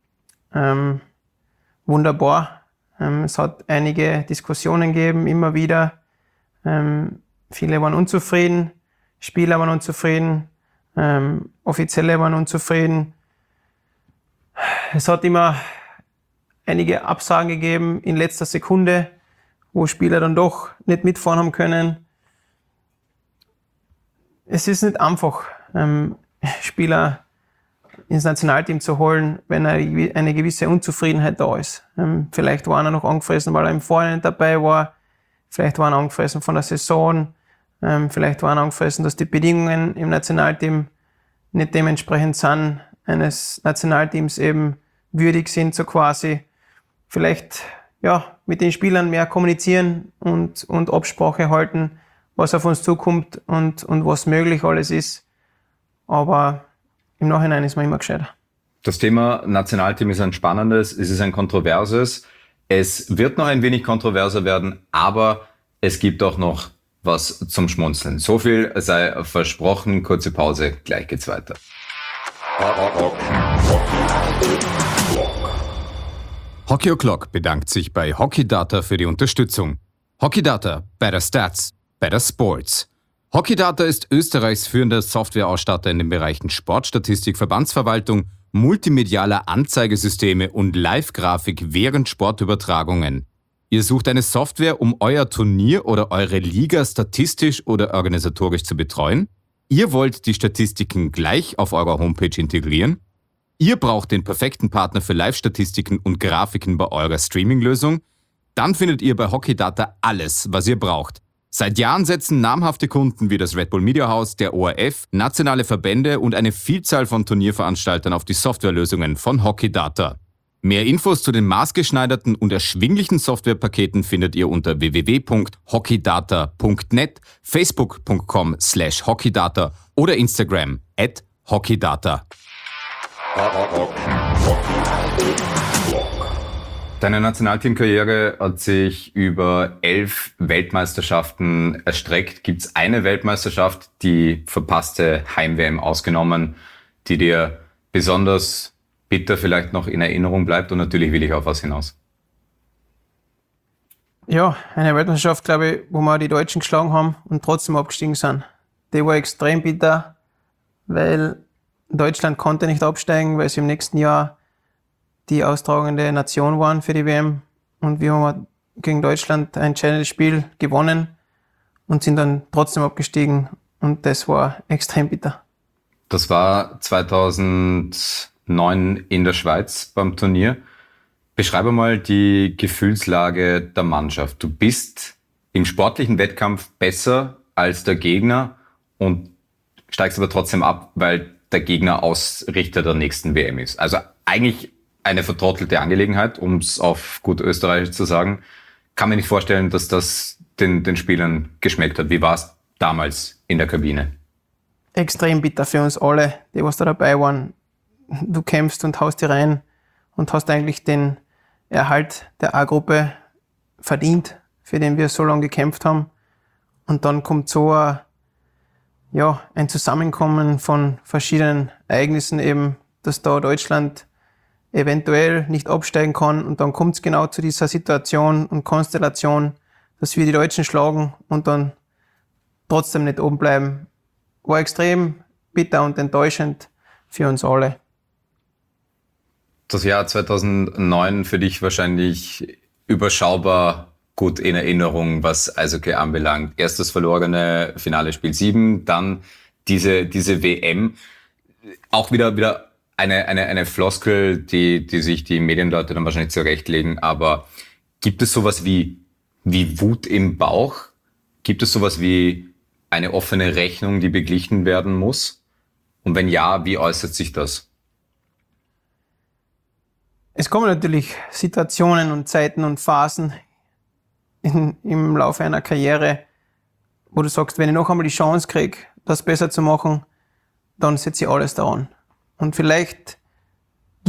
wunderbar. Es hat einige Diskussionen gegeben, immer wieder. Viele waren unzufrieden, Spieler waren unzufrieden, Offizielle waren unzufrieden. Es hat immer einige Absagen gegeben in letzter Sekunde, wo Spieler dann doch nicht mitfahren haben können. Es ist nicht einfach, Spieler ins Nationalteam zu holen, wenn eine gewisse Unzufriedenheit da ist. Vielleicht war einer noch angefressen, weil er im Vorhinein nicht dabei war. Vielleicht waren angefressen von der Saison. Vielleicht waren angefressen, dass die Bedingungen im Nationalteam nicht dementsprechend sind, eines Nationalteams eben würdig sind, so quasi. Vielleicht ja, mit den Spielern mehr kommunizieren und Absprache halten, was auf uns zukommt und was möglich alles ist. Aber im Nachhinein ist man immer gescheiter. Das Thema Nationalteam ist ein spannendes, es ist ein kontroverses. Es wird noch ein wenig kontroverser werden, aber es gibt auch noch was zum Schmunzeln. So viel sei versprochen. Kurze Pause, gleich geht's weiter. Hockey O'Clock bedankt sich bei Hockey Data für die Unterstützung. Hockey Data, better stats, better sports. Hockey Data ist Österreichs führender Softwareausstatter in den Bereichen Sportstatistik, Verbandsverwaltung, multimedialer Anzeigesysteme und Live-Grafik während Sportübertragungen. Ihr sucht eine Software, um euer Turnier oder eure Liga statistisch oder organisatorisch zu betreuen? Ihr wollt die Statistiken gleich auf eurer Homepage integrieren? Ihr braucht den perfekten Partner für Live-Statistiken und Grafiken bei eurer Streaming-Lösung? Dann findet ihr bei Hockey Data alles, was ihr braucht. Seit Jahren setzen namhafte Kunden wie das Red Bull Media House, der ORF, nationale Verbände und eine Vielzahl von Turnierveranstaltern auf die Softwarelösungen von Hockey Data. Mehr Infos zu den maßgeschneiderten und erschwinglichen Softwarepaketen findet ihr unter www.hockeydata.net, facebook.com/hockeydata oder Instagram @hockeydata. Deine Nationalteamkarriere hat sich über 11 Weltmeisterschaften erstreckt. Gibt es eine Weltmeisterschaft, die verpasste Heim-WM ausgenommen, die dir besonders bitter vielleicht noch in Erinnerung bleibt? Und natürlich will ich auf was hinaus. Ja, eine Weltmeisterschaft, glaube ich, wo wir die Deutschen geschlagen haben und trotzdem abgestiegen sind. Die war extrem bitter, weil Deutschland konnte nicht absteigen, weil sie im nächsten Jahr die austragende Nation waren für die WM. Und wir haben gegen Deutschland ein entscheidendes Spiel gewonnen und sind dann trotzdem abgestiegen. Und das war extrem bitter. Das war 2009 in der Schweiz beim Turnier. Beschreibe mal die Gefühlslage der Mannschaft. Du bist im sportlichen Wettkampf besser als der Gegner und steigst aber trotzdem ab, weil der Gegner Ausrichter der nächsten WM ist. Also eigentlich eine vertrottelte Angelegenheit, um es auf gut Österreichisch zu sagen. Kann mir nicht vorstellen, dass das den Spielern geschmeckt hat. Wie war es damals in der Kabine? Extrem bitter für uns alle, die was da dabei waren. Du kämpfst und haust dir rein und hast eigentlich den Erhalt der A-Gruppe verdient, für den wir so lange gekämpft haben. Und dann kommt so ein Zusammenkommen von verschiedenen Ereignissen eben, dass da Deutschland eventuell nicht absteigen kann. Und dann kommt es genau zu dieser Situation und Konstellation, dass wir die Deutschen schlagen und dann trotzdem nicht oben bleiben. War extrem bitter und enttäuschend für uns alle. Das Jahr 2009 für dich wahrscheinlich überschaubar gut in Erinnerung, was Eishockey anbelangt. Erstes verlorene Finale Spiel 7, dann diese WM. Auch wieder eine Floskel, die sich die Medienleute dann wahrscheinlich zurechtlegen. Aber gibt es sowas wie Wut im Bauch? Gibt es sowas wie eine offene Rechnung, die beglichen werden muss? Und wenn ja, wie äußert sich das? Es kommen natürlich Situationen und Zeiten und Phasen im Laufe einer Karriere, wo du sagst, wenn ich noch einmal die Chance kriege, das besser zu machen, dann setze ich alles daran. Und vielleicht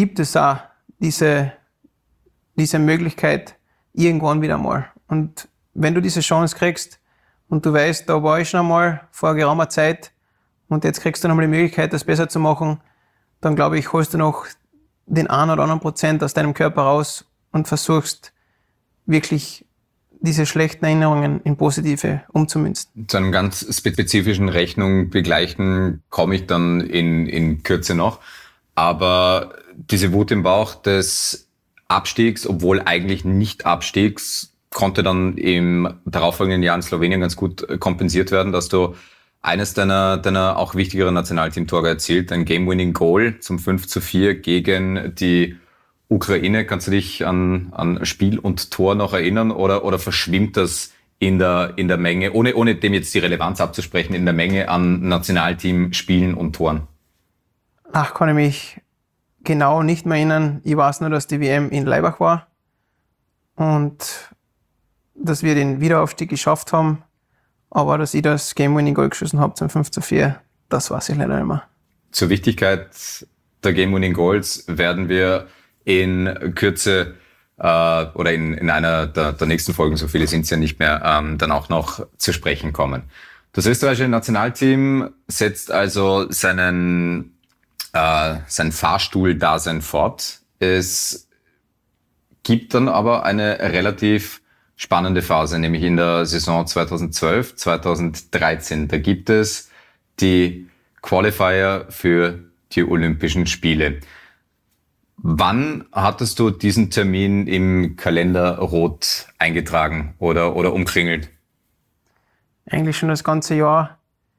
gibt es auch diese Möglichkeit irgendwann wieder mal. Und wenn du diese Chance kriegst und du weißt, da war ich schon einmal vor geraumer Zeit und jetzt kriegst du nochmal die Möglichkeit, das besser zu machen, dann glaube ich, holst du noch den einen oder anderen Prozent aus deinem Körper raus und versuchst wirklich diese schlechten Erinnerungen in positive umzumünzen. Zu einem ganz spezifischen Rechnung begleichen komme ich dann in Kürze noch. Aber diese Wut im Bauch des Abstiegs, obwohl eigentlich nicht Abstiegs, konnte dann im darauffolgenden Jahr in Slowenien ganz gut kompensiert werden, dass du eines deiner auch wichtigeren Nationalteamtore erzielt, ein Game-Winning-Goal zum 5:4 gegen die Ukraine. Kannst du dich an Spiel und Tor noch erinnern oder verschwimmt das in der Menge, ohne dem jetzt die Relevanz abzusprechen, in der Menge an Nationalteam-Spielen und Toren? Ach, kann ich mich genau nicht mehr erinnern. Ich weiß nur, dass die WM in Laibach war und dass wir den Wiederaufstieg geschafft haben. Aber dass ich das Game-Winning-Goal geschossen habe zum 5:4, das weiß ich leider nicht mehr. Zur Wichtigkeit der Game-Winning-Goals werden wir in Kürze oder in einer der nächsten Folgen, so viele sind es ja nicht mehr, dann auch noch zu sprechen kommen. Das österreichische Nationalteam setzt also sein Fahrstuhl-Dasein fort. Es gibt dann aber eine relativ spannende Phase, nämlich in der Saison 2012, 2013. Da gibt es die Qualifier für die Olympischen Spiele. Wann hattest du diesen Termin im Kalender rot eingetragen oder umkringelt? Eigentlich schon das ganze Jahr,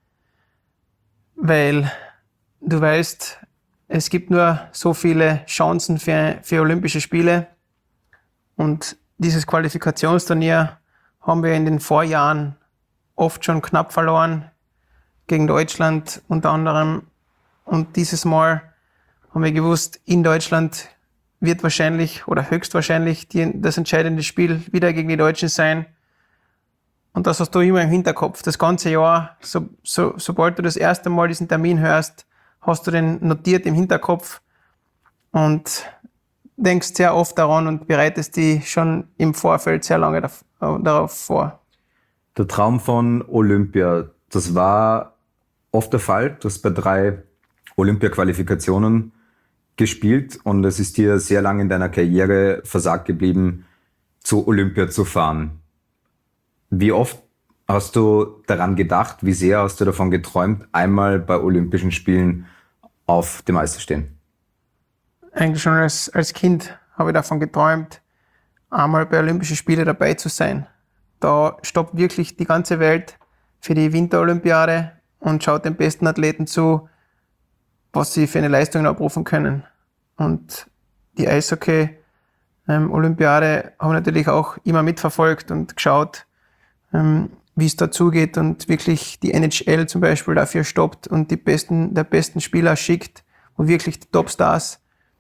weil du weißt, es gibt nur so viele Chancen für Olympische Spiele und dieses Qualifikationsturnier haben wir in den Vorjahren oft schon knapp verloren, gegen Deutschland unter anderem. Und dieses Mal haben wir gewusst, in Deutschland wird wahrscheinlich oder höchstwahrscheinlich das entscheidende Spiel wieder gegen die Deutschen sein. Und das hast du immer im Hinterkopf. Das ganze Jahr, sobald du das erste Mal diesen Termin hörst, hast du den notiert im Hinterkopf und denkst sehr oft daran und bereitest dich schon im Vorfeld sehr lange darauf vor. Der Traum von Olympia, das war oft der Fall. Du hast bei 3 Olympia-Qualifikationen gespielt und es ist dir sehr lange in deiner Karriere versagt geblieben, zu Olympia zu fahren. Wie oft hast du daran gedacht, wie sehr hast du davon geträumt, einmal bei Olympischen Spielen auf dem Eis zu stehen? Eigentlich schon als Kind habe ich davon geträumt, einmal bei Olympischen Spielen dabei zu sein. Da stoppt wirklich die ganze Welt für die Winterolympiade und schaut den besten Athleten zu, was sie für eine Leistung abrufen können. Und die Eishockey-Olympiade habe ich natürlich auch immer mitverfolgt und geschaut, wie es dazugeht und wirklich die NHL zum Beispiel dafür stoppt und der besten Spieler schickt, wo wirklich die Topstars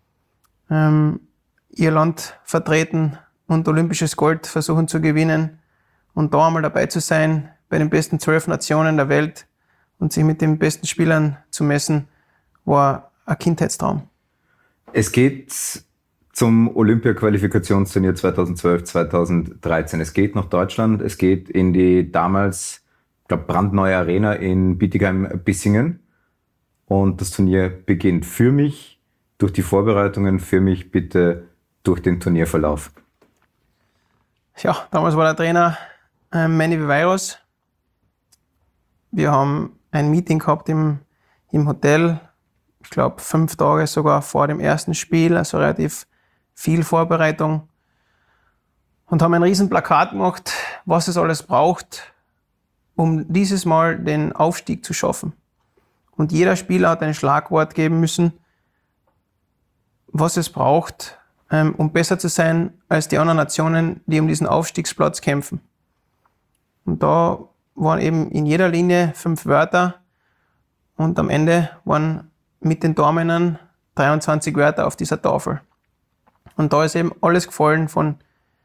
ihr Land vertreten und olympisches Gold versuchen zu gewinnen und da einmal dabei zu sein bei den besten 12 Nationen der Welt und sich mit den besten Spielern zu messen, war ein Kindheitstraum. Es geht zum Olympia-Qualifikationsturnier 2012, 2013. Es geht nach Deutschland, es geht in die damals, ich glaube, brandneue Arena in Bietigheim-Bissingen und das Turnier beginnt. Für mich durch die Vorbereitungen, für mich bitte durch den Turnierverlauf. Ja, damals war der Trainer Manny Viveiros. Wir haben ein Meeting gehabt im Hotel, ich glaube 5 Tage sogar vor dem ersten Spiel, also relativ viel Vorbereitung. Und haben ein riesen Plakat gemacht, was es alles braucht, um dieses Mal den Aufstieg zu schaffen. Und jeder Spieler hat ein Schlagwort geben müssen, was es braucht, um besser zu sein als die anderen Nationen, die um diesen Aufstiegsplatz kämpfen. Und da waren eben in jeder Linie 5 Wörter und am Ende waren mit den Tormännern 23 Wörter auf dieser Tafel. Und da ist eben alles gefallen von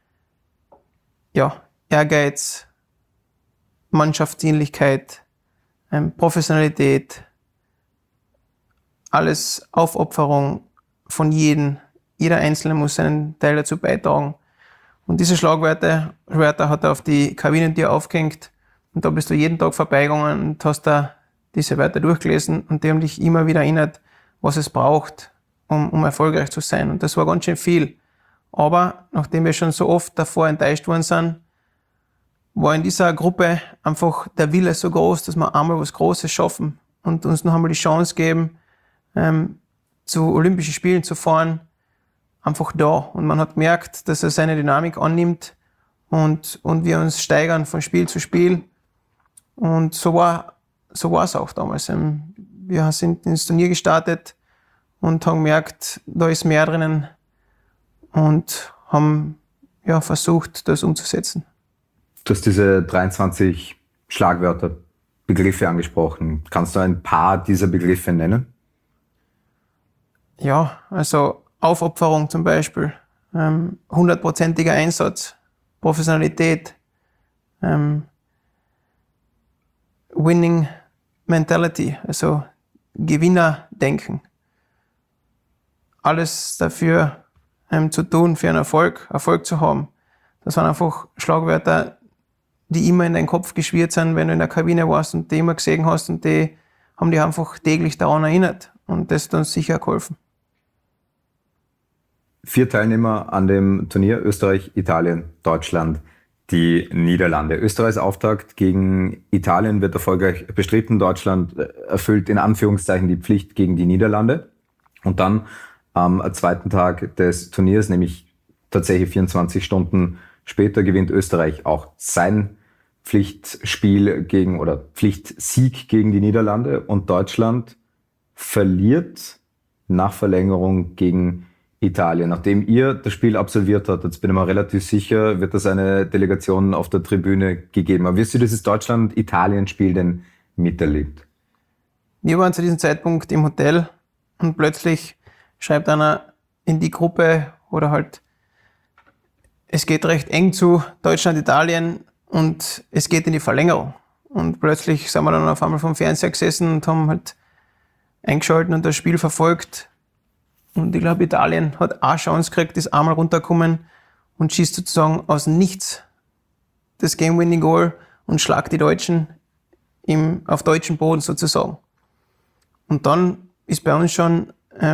Ehrgeiz, Mannschaftsdienlichkeit, Professionalität, alles Aufopferung, von jedem. Jeder Einzelne muss seinen Teil dazu beitragen. Und diese Schlagwörter hat er auf die Kabinentür aufgehängt. Und da bist du jeden Tag vorbeigegangen und hast da diese Wörter durchgelesen. Und die haben dich immer wieder erinnert, was es braucht, um erfolgreich zu sein. Und das war ganz schön viel. Aber nachdem wir schon so oft davor enttäuscht worden sind, war in dieser Gruppe einfach der Wille so groß, dass wir einmal was Großes schaffen und uns noch einmal die Chance geben, zu Olympischen Spielen zu fahren, einfach da. Und man hat gemerkt, dass er seine Dynamik annimmt und wir uns steigern von Spiel zu Spiel. Und so war es auch damals. Wir sind ins Turnier gestartet und haben gemerkt, da ist mehr drinnen und haben versucht, das umzusetzen. Du hast diese 23 Schlagwörter, Begriffe angesprochen. Kannst du ein paar dieser Begriffe nennen? Ja, also Aufopferung zum Beispiel, 100%iger Einsatz, Professionalität, Winning Mentality, also Gewinnerdenken. Alles dafür zu tun, für einen Erfolg zu haben. Das waren einfach Schlagwörter, die immer in deinen Kopf geschwirrt sind, wenn du in der Kabine warst und die immer gesehen hast, und die haben dich einfach täglich daran erinnert. Und das hat uns sicher geholfen. 4 Teilnehmer an dem Turnier: Österreich, Italien, Deutschland, die Niederlande. Österreichs Auftakt gegen Italien wird erfolgreich bestritten. Deutschland erfüllt in Anführungszeichen die Pflicht gegen die Niederlande. Und dann am zweiten Tag des Turniers, nämlich tatsächlich 24 Stunden später, gewinnt Österreich auch sein Pflichtsieg gegen die Niederlande, und Deutschland verliert nach Verlängerung gegen Italien. Nachdem ihr das Spiel absolviert habt, jetzt bin ich mir relativ sicher, wird es eine Delegation auf der Tribüne gegeben. Aber wie hast du dieses Deutschland-Italien-Spiel denn miterlebt? Wir waren zu diesem Zeitpunkt im Hotel und plötzlich schreibt einer in die Gruppe, oder halt, es geht recht eng zu Deutschland, Italien und es geht in die Verlängerung. Und plötzlich sind wir dann auf einmal vom Fernseher gesessen und haben halt eingeschaltet und das Spiel verfolgt. Und ich glaube, Italien hat eine Chance gekriegt, ist einmal runtergekommen und schießt sozusagen aus nichts das Game-Winning-Goal und schlagt die Deutschen auf deutschem Boden sozusagen. Und dann ist bei uns schon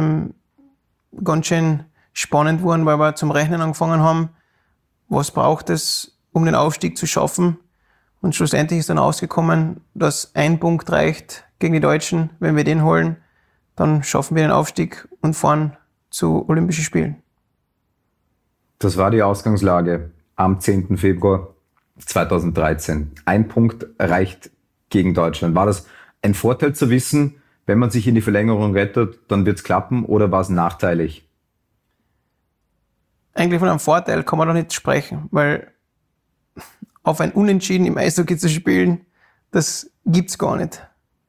ganz schön spannend geworden, weil wir zum Rechnen angefangen haben, was braucht es, um den Aufstieg zu schaffen. Und schlussendlich ist dann rausgekommen, dass ein Punkt reicht gegen die Deutschen. Wenn wir den holen, dann schaffen wir den Aufstieg und fahren zu Olympischen Spielen. Das war die Ausgangslage am 10. Februar 2013. Ein Punkt reicht gegen Deutschland. War das ein Vorteil zu wissen, wenn man sich in die Verlängerung rettet, dann wird es klappen, oder war es nachteilig? Eigentlich von einem Vorteil kann man doch nicht sprechen, weil auf ein Unentschieden im Eishockey zu spielen, das gibt's gar nicht.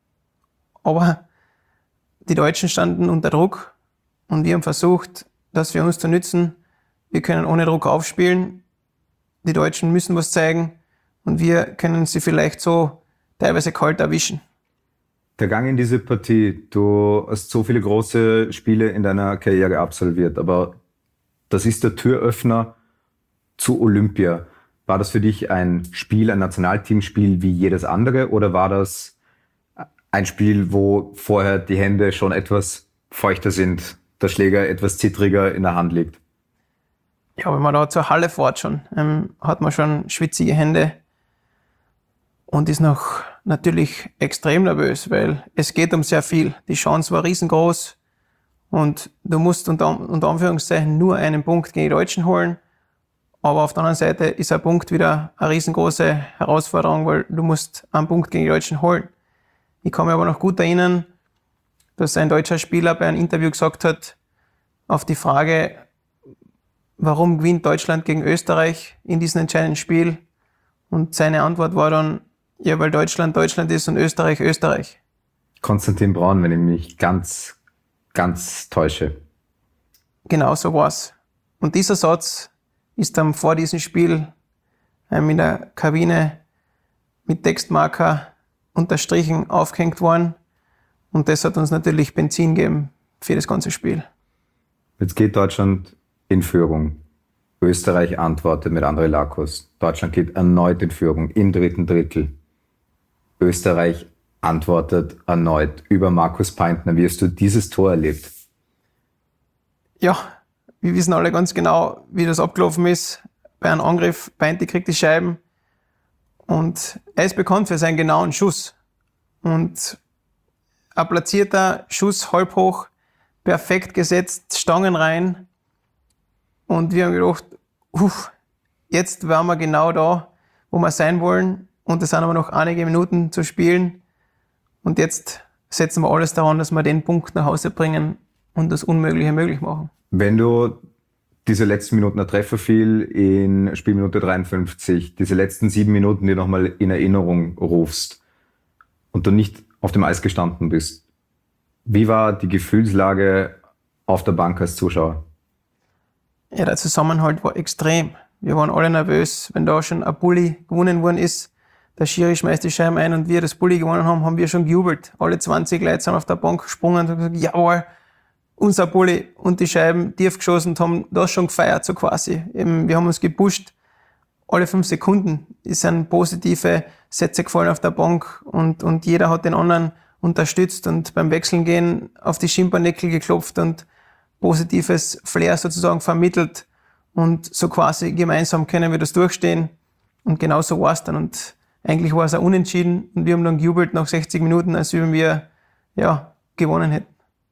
Aber die Deutschen standen unter Druck und wir haben versucht, das für uns zu nützen. Wir können ohne Druck aufspielen. Die Deutschen müssen was zeigen und wir können sie vielleicht so teilweise kalt erwischen. Der Gang in diese Partie, du hast so viele große Spiele in deiner Karriere absolviert, aber das ist der Türöffner zu Olympia. War das für dich ein Spiel, ein Nationalteamspiel wie jedes andere, oder war das ein Spiel, wo vorher die Hände schon etwas feuchter sind, der Schläger etwas zittriger in der Hand liegt? Ja, wenn man da zur Halle fährt schon, hat man schon schwitzige Hände und ist noch natürlich extrem nervös, weil es geht um sehr viel. Die Chance war riesengroß und du musst unter Anführungszeichen nur einen Punkt gegen die Deutschen holen. Aber auf der anderen Seite ist ein Punkt wieder eine riesengroße Herausforderung, weil du musst einen Punkt gegen die Deutschen holen. Ich kann mich aber noch gut erinnern, dass ein deutscher Spieler bei einem Interview gesagt hat, auf die Frage, warum gewinnt Deutschland gegen Österreich in diesem entscheidenden Spiel? Und seine Antwort war dann, ja, weil Deutschland Deutschland ist und Österreich Österreich. Konstantin Braun, wenn ich mich ganz täusche. Genau so war's. Und dieser Satz ist dann vor diesem Spiel in der Kabine mit Textmarker unterstrichen aufgehängt worden. Und das hat uns natürlich Benzin gegeben für das ganze Spiel. Jetzt geht Deutschland in Führung. Österreich antwortet mit André Lakos. Deutschland geht erneut in Führung im dritten Drittel. Österreich antwortet erneut über Markus Peintner. Wie hast du dieses Tor erlebt? Ja, wir wissen alle ganz genau, wie das abgelaufen ist. Bei einem Angriff, Peinti kriegt die Scheiben und er ist bekannt für seinen genauen Schuss. Und ein platzierter Schuss halb hoch, perfekt gesetzt, Stangen rein. Und wir haben gedacht, jetzt wären wir genau da, wo wir sein wollen. Und es sind aber noch einige Minuten zu spielen. Und jetzt setzen wir alles daran, dass wir den Punkt nach Hause bringen und das Unmögliche möglich machen. Wenn du diese letzten Minuten, der Treffer fiel in Spielminute 53, diese letzten 7 Minuten, die nochmal in Erinnerung rufst und du nicht auf dem Eis gestanden bist, wie war die Gefühlslage auf der Bank als Zuschauer? Ja, der Zusammenhalt war extrem. Wir waren alle nervös, wenn da schon ein Bulli gewonnen worden ist. Der Schiri schmeißt die Scheiben ein und wir das Bulli gewonnen haben, haben wir schon gejubelt. Alle 20 Leute sind auf der Bank gesprungen und gesagt, jawohl, unser Bulli und die Scheiben tief geschossen und haben das schon gefeiert, so quasi. Wir haben uns gepusht. Alle 5 Sekunden sind positive Sätze gefallen auf der Bank und jeder hat den anderen unterstützt und beim Wechseln gehen auf die Schimperneckel geklopft und positives Flair sozusagen vermittelt und so quasi gemeinsam können wir das durchstehen und genau so war es dann und eigentlich war es auch unentschieden und wir haben dann gejubelt nach 60 Minuten, als wenn wir gewonnen hätten.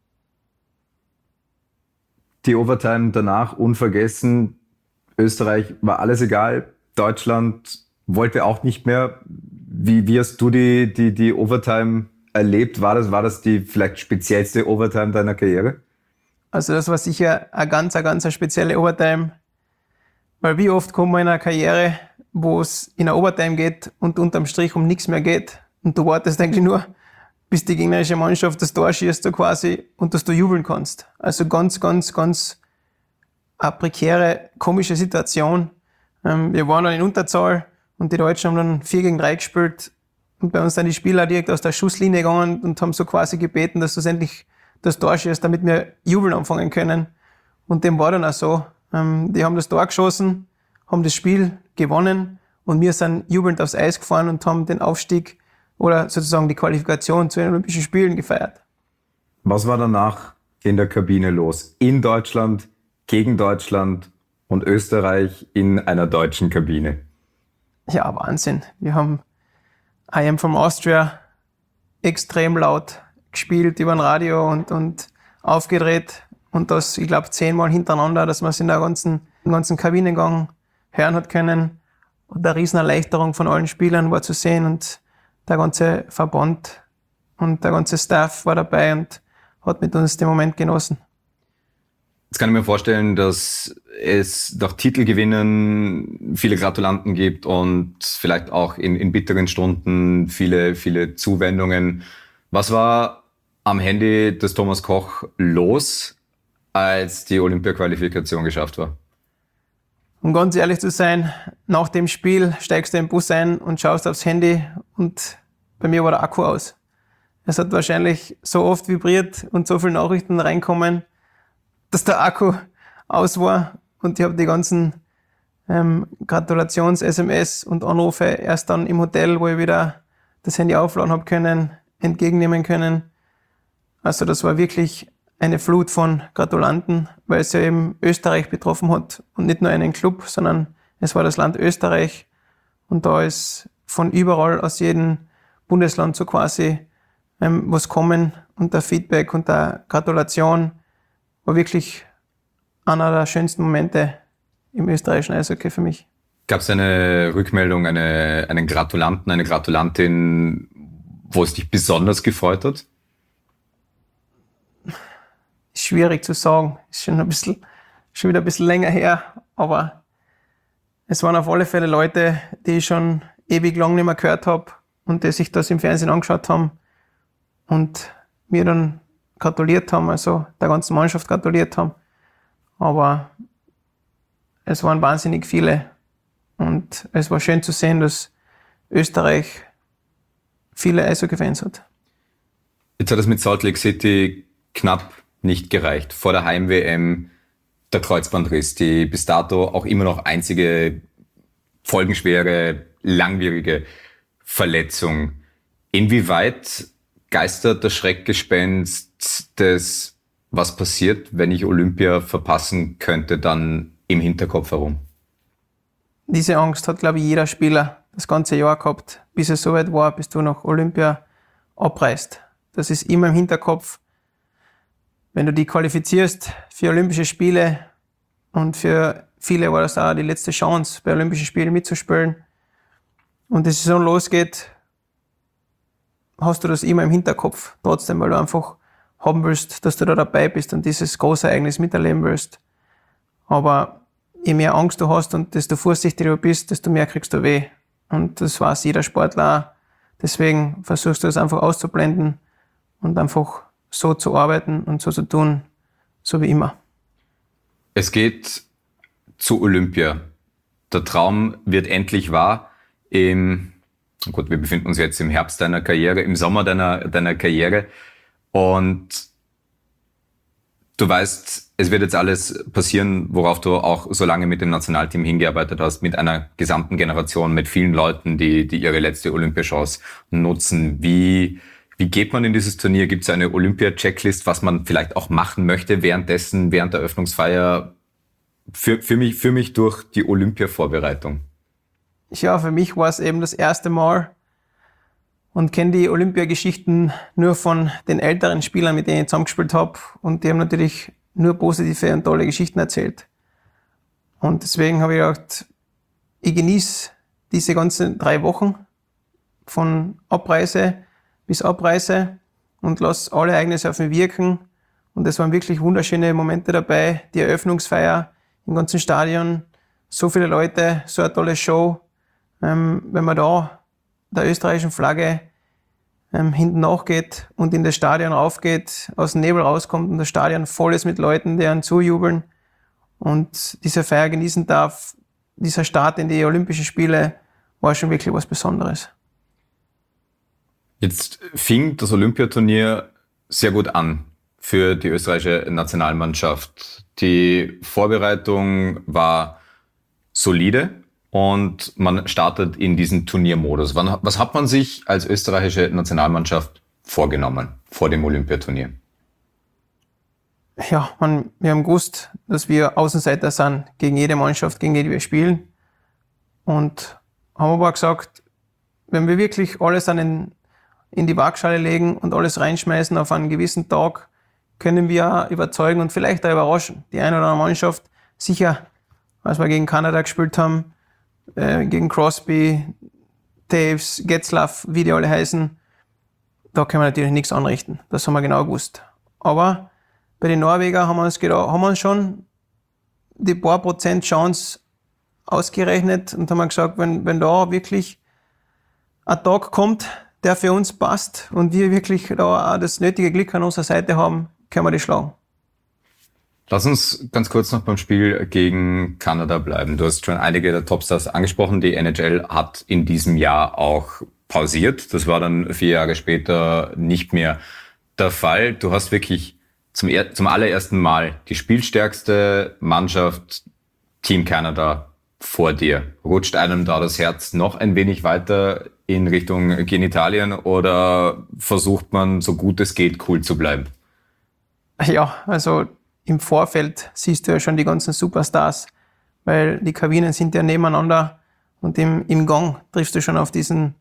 Die Overtime danach unvergessen. Österreich war alles egal. Deutschland wollte auch nicht mehr. Wie hast du die Overtime erlebt? War das die vielleicht speziellste Overtime deiner Karriere? Also das war sicher eine ganz spezielle Overtime. Weil wie oft kommt man in einer Karriere, wo es in eine Overtime geht und unterm Strich um nichts mehr geht. Und du wartest eigentlich nur, bis die gegnerische Mannschaft das Tor schießt, so quasi, und dass du jubeln kannst. Also ganz eine prekäre, komische Situation. Wir waren dann in Unterzahl und die Deutschen haben dann 4-3 gespielt. Und bei uns sind die Spieler direkt aus der Schusslinie gegangen und haben so quasi gebeten, dass du endlich das Tor schießt, damit wir jubeln anfangen können. Und dem war dann auch so. Die haben das Tor geschossen, haben das Spiel gewonnen und wir sind jubelnd aufs Eis gefahren und haben den Aufstieg oder sozusagen die Qualifikation zu den Olympischen Spielen gefeiert. Was war danach in der Kabine los? In Deutschland, gegen Deutschland und Österreich in einer deutschen Kabine? Ja, Wahnsinn. Wir haben I Am From Austria extrem laut gespielt über ein Radio und aufgedreht. Und das, ich glaube, 10-mal hintereinander, dass man es in der ganzen Kabinengang hören hat können. Und eine Riesenerleichterung von allen Spielern war zu sehen und der ganze Verband und der ganze Staff war dabei und hat mit uns den Moment genossen. Jetzt kann ich mir vorstellen, dass es nach Titelgewinnen viele Gratulanten gibt und vielleicht auch in bitteren Stunden viele Zuwendungen. Was war am Handy des Thomas Koch los, als die Olympia-Qualifikation geschafft war? Um ganz ehrlich zu sein, nach dem Spiel steigst du in den Bus ein und schaust aufs Handy und bei mir war der Akku aus. Es hat wahrscheinlich so oft vibriert und so viele Nachrichten reinkommen, dass der Akku aus war und ich habe die ganzen Gratulations-SMS und Anrufe erst dann im Hotel, wo ich wieder das Handy aufladen habe können, entgegennehmen können. Also das war wirklich eine Flut von Gratulanten, weil es ja eben Österreich betroffen hat und nicht nur einen Club, sondern es war das Land Österreich und da ist von überall aus jedem Bundesland so quasi was kommen und der Feedback und der Gratulation war wirklich einer der schönsten Momente im österreichischen Eishockey für mich. Gab es eine Rückmeldung, einen Gratulanten, eine Gratulantin, wo es dich besonders gefreut hat? Schwierig zu sagen, ist schon wieder ein bisschen länger her, aber es waren auf alle Fälle Leute, die ich schon ewig lang nicht mehr gehört habe und die sich das im Fernsehen angeschaut haben und mir dann gratuliert haben, also der ganzen Mannschaft gratuliert haben. Aber es waren wahnsinnig viele und es war schön zu sehen, dass Österreich viele Eishockey-Fans hat. Jetzt hat es mit Salt Lake City knapp nicht gereicht. Vor der Heim-WM der Kreuzbandriss, die bis dato auch immer noch einzige folgenschwere, langwierige Verletzung. Inwieweit geistert das Schreckgespenst des, was passiert, wenn ich Olympia verpassen könnte, dann im Hinterkopf herum? Diese Angst hat, glaube ich, jeder Spieler das ganze Jahr gehabt, bis es soweit war, bis du nach Olympia abreist. Das ist immer im Hinterkopf. Wenn du dich qualifizierst für Olympische Spiele, und für viele war das auch die letzte Chance, bei Olympischen Spielen mitzuspielen, und die Saison losgeht, hast du das immer im Hinterkopf. Trotzdem, weil du einfach haben willst, dass du da dabei bist und dieses große Ereignis miterleben willst. Aber je mehr Angst du hast und desto vorsichtiger du bist, desto mehr kriegst du weh. Und das weiß jeder Sportler auch. Deswegen versuchst du es einfach auszublenden und einfach so zu arbeiten und so zu tun, so wie immer. Es geht zu Olympia. Der Traum wird endlich wahr. Gut, wir befinden uns jetzt im Herbst deiner Karriere, im Sommer deiner Karriere. Und du weißt, es wird jetzt alles passieren, worauf du auch so lange mit dem Nationalteam hingearbeitet hast, mit einer gesamten Generation, mit vielen Leuten, die ihre letzte Olympiachance nutzen. Wie geht man in dieses Turnier? Gibt es eine Olympia-Checklist, was man vielleicht auch machen möchte während der Öffnungsfeier? Für mich durch die Olympia-Vorbereitung. Ja, für mich war es eben das erste Mal und kenne die Olympiageschichten nur von den älteren Spielern, mit denen ich zusammengespielt habe. Und die haben natürlich nur positive und tolle Geschichten erzählt. Und deswegen habe ich gedacht, ich genieße diese ganzen 3 Wochen von Abreise bis Abreise und lasse alle Ereignisse auf mich wirken. Und es waren wirklich wunderschöne Momente dabei. Die Eröffnungsfeier im ganzen Stadion, so viele Leute, so eine tolle Show. Wenn man da der österreichischen Flagge hinten nachgeht und in das Stadion raufgeht, aus dem Nebel rauskommt und das Stadion voll ist mit Leuten, die einen zujubeln und diese Feier genießen darf, dieser Start in die Olympischen Spiele war schon wirklich was Besonderes. Jetzt fing das Olympiaturnier sehr gut an für die österreichische Nationalmannschaft. Die Vorbereitung war solide und man startet in diesen Turniermodus. Was hat man sich als österreichische Nationalmannschaft vorgenommen vor dem Olympiaturnier? Ja, wir haben gewusst, dass wir Außenseiter sind gegen jede Mannschaft, gegen die wir spielen. Und haben aber gesagt, wenn wir wirklich alles in die Waagschale legen und alles reinschmeißen auf einen gewissen Tag, können wir überzeugen und vielleicht auch überraschen. Die eine oder andere Mannschaft, sicher, als wir gegen Kanada gespielt haben, gegen Crosby, Taves, Getzlaff, wie die alle heißen, da können wir natürlich nichts anrichten. Das haben wir genau gewusst. Aber bei den Norwegern haben wir uns schon die paar Prozent Chance ausgerechnet und haben gesagt, wenn da wirklich ein Tag kommt, der für uns passt und wir wirklich da auch das nötige Glück an unserer Seite haben, können wir die schlagen. Lass uns ganz kurz noch beim Spiel gegen Kanada bleiben. Du hast schon einige der Topstars angesprochen. Die NHL hat in diesem Jahr auch pausiert. Das war dann 4 Jahre später nicht mehr der Fall. Du hast wirklich zum allerersten Mal die spielstärkste Mannschaft, Team Canada, vor dir. Rutscht einem da das Herz noch ein wenig weiter in Richtung Genitalien oder versucht man, so gut es geht, cool zu bleiben? Ja, also im Vorfeld siehst du ja schon die ganzen Superstars, weil die Kabinen sind ja nebeneinander und im Gang triffst du schon auf diese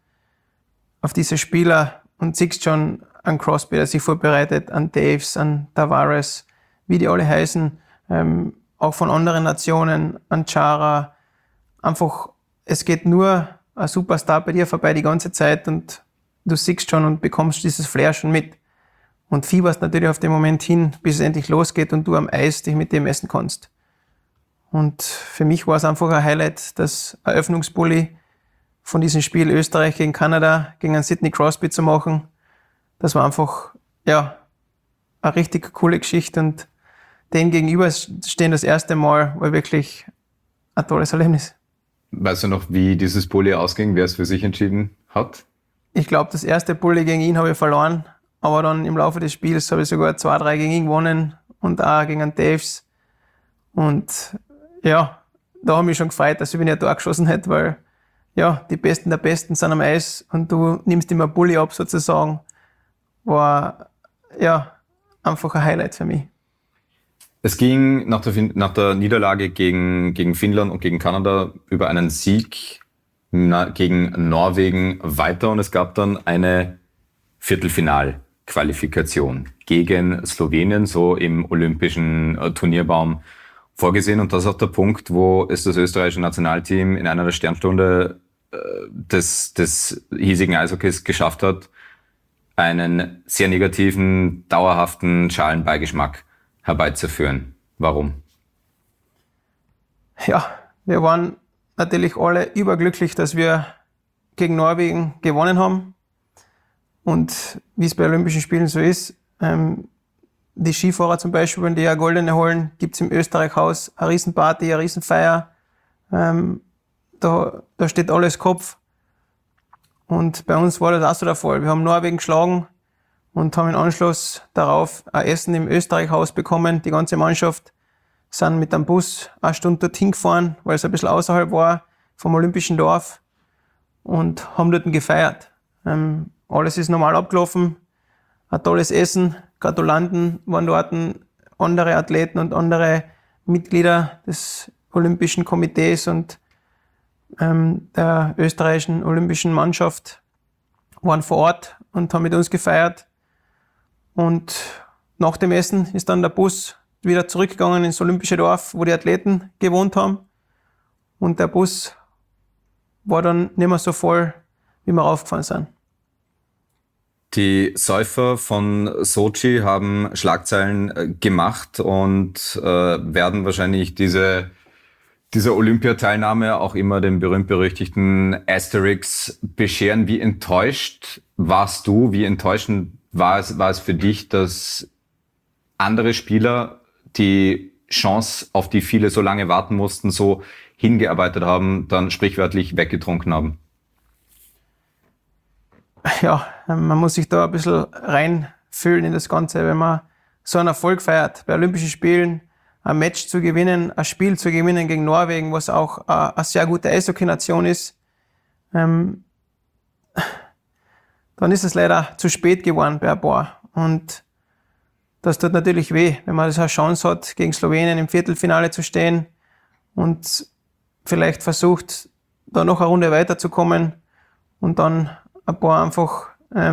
Spieler und siehst schon an Crosby, der sich vorbereitet, an Taves, an Tavares, wie die alle heißen, auch von anderen Nationen, an Chara. Einfach, es geht nur ein Superstar bei dir vorbei die ganze Zeit und du siehst schon und bekommst dieses Flair schon mit. Und fieberst natürlich auf den Moment hin, bis es endlich losgeht und du am Eis dich mit dem messen kannst. Und für mich war es einfach ein Highlight, das Eröffnungsbully von diesem Spiel Österreich gegen Kanada, gegen einen Sidney Crosby zu machen. Das war einfach, ja, eine richtig coole Geschichte und dem gegenüber stehen das erste Mal war wirklich ein tolles Erlebnis. Weißt du noch, wie dieses Bully ausging, wer es für sich entschieden hat? Ich glaube, das erste Bully gegen ihn habe ich verloren, aber dann im Laufe des Spiels habe ich sogar 2-3 gegen ihn gewonnen und auch gegen einen Taves. Und ja, da habe ich mich schon gefreut, dass ich ein Tor geschossen hätte, weil ja, die Besten der Besten sind am Eis und du nimmst immer Bulli ab sozusagen. War ja einfach ein Highlight für mich. Es ging nach der Niederlage gegen Finnland und gegen Kanada über einen Sieg gegen Norwegen weiter und es gab dann eine Viertelfinalqualifikation gegen Slowenien, so im olympischen Turnierbaum vorgesehen. Und das ist auch der Punkt, wo es das österreichische Nationalteam in einer der Sternstunde des hiesigen Eishockeys geschafft hat, einen sehr negativen, dauerhaften Schalenbeigeschmack herbeizuführen. Warum? Ja, wir waren natürlich alle überglücklich, dass wir gegen Norwegen gewonnen haben. Und wie es bei Olympischen Spielen so ist, die Skifahrer zum Beispiel, wenn die eine Goldene holen, gibt es im Österreich-Haus eine Riesenparty, eine Riesenfeier. Da steht alles Kopf. Und bei uns war das auch so der Fall. Wir haben Norwegen geschlagen und haben im Anschluss darauf ein Essen im Österreich-Haus bekommen. Die ganze Mannschaft sind mit einem Bus 1 Stunde dorthin gefahren, weil es ein bisschen außerhalb war vom Olympischen Dorf und haben dort gefeiert. Alles ist normal abgelaufen, ein tolles Essen, Gratulanten waren dort, andere Athleten und andere Mitglieder des Olympischen Komitees und der österreichischen Olympischen Mannschaft waren vor Ort und haben mit uns gefeiert. Und nach dem Essen ist dann der Bus wieder zurückgegangen ins Olympische Dorf, wo die Athleten gewohnt haben. Und der Bus war dann nicht mehr so voll, wie wir raufgefahren sind. Die Säufer von Sochi haben Schlagzeilen gemacht und werden wahrscheinlich diese Olympiateilnahme auch immer den berühmt-berüchtigten Asterix bescheren. Wie enttäuscht warst du? Wie enttäuschend war es für dich, dass andere Spieler die Chance, auf die viele so lange warten mussten, so hingearbeitet haben, dann sprichwörtlich weggetrunken haben? Ja, man muss sich da ein bisschen reinfühlen in das Ganze, wenn man so einen Erfolg feiert. Bei Olympischen Spielen ein Match zu gewinnen, ein Spiel zu gewinnen gegen Norwegen, was auch eine sehr gute Eishockey-Nation ist, dann ist es leider zu spät geworden bei ein paar. Und das tut natürlich weh, wenn man so eine Chance hat, gegen Slowenien im Viertelfinale zu stehen und vielleicht versucht, da noch eine Runde weiterzukommen und dann ein paar einfach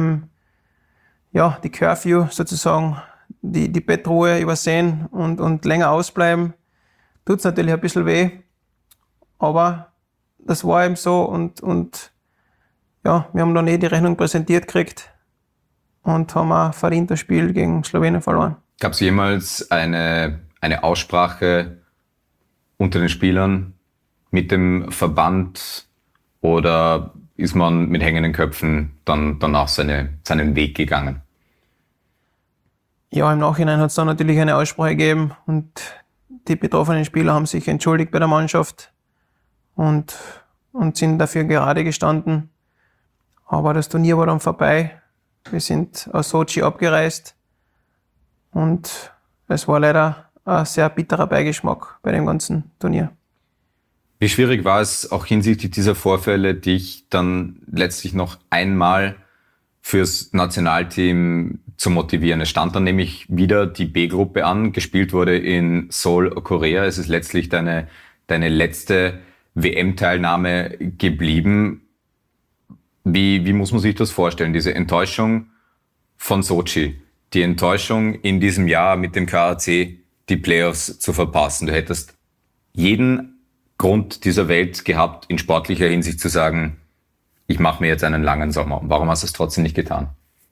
die Curfew sozusagen, die Bettruhe übersehen und länger ausbleiben. Tut's natürlich ein bisschen weh, aber das war eben so und wir haben dann die Rechnung präsentiert gekriegt und haben ein verdientes Spiel gegen Slowenien verloren. Gab es jemals eine Aussprache unter den Spielern mit dem Verband oder ist man mit hängenden Köpfen dann danach seinen Weg gegangen? Ja, im Nachhinein hat es dann natürlich eine Aussprache gegeben und die betroffenen Spieler haben sich entschuldigt bei der Mannschaft und sind dafür gerade gestanden. Aber das Turnier war dann vorbei. Wir sind aus Sochi abgereist und es war leider ein sehr bitterer Beigeschmack bei dem ganzen Turnier. Wie schwierig war es auch hinsichtlich dieser Vorfälle, dich dann letztlich noch einmal fürs Nationalteam zu motivieren? Es stand dann nämlich wieder die B-Gruppe an, gespielt wurde in Seoul, Korea. Es ist letztlich deine letzte WM-Teilnahme geblieben. Wie muss man sich das vorstellen? Diese Enttäuschung von Sochi, die Enttäuschung in diesem Jahr mit dem KAC, die Playoffs zu verpassen. Du hättest jeden Grund dieser Welt gehabt, in sportlicher Hinsicht zu sagen, ich mache mir jetzt einen langen Sommer. Warum hast du es trotzdem nicht getan?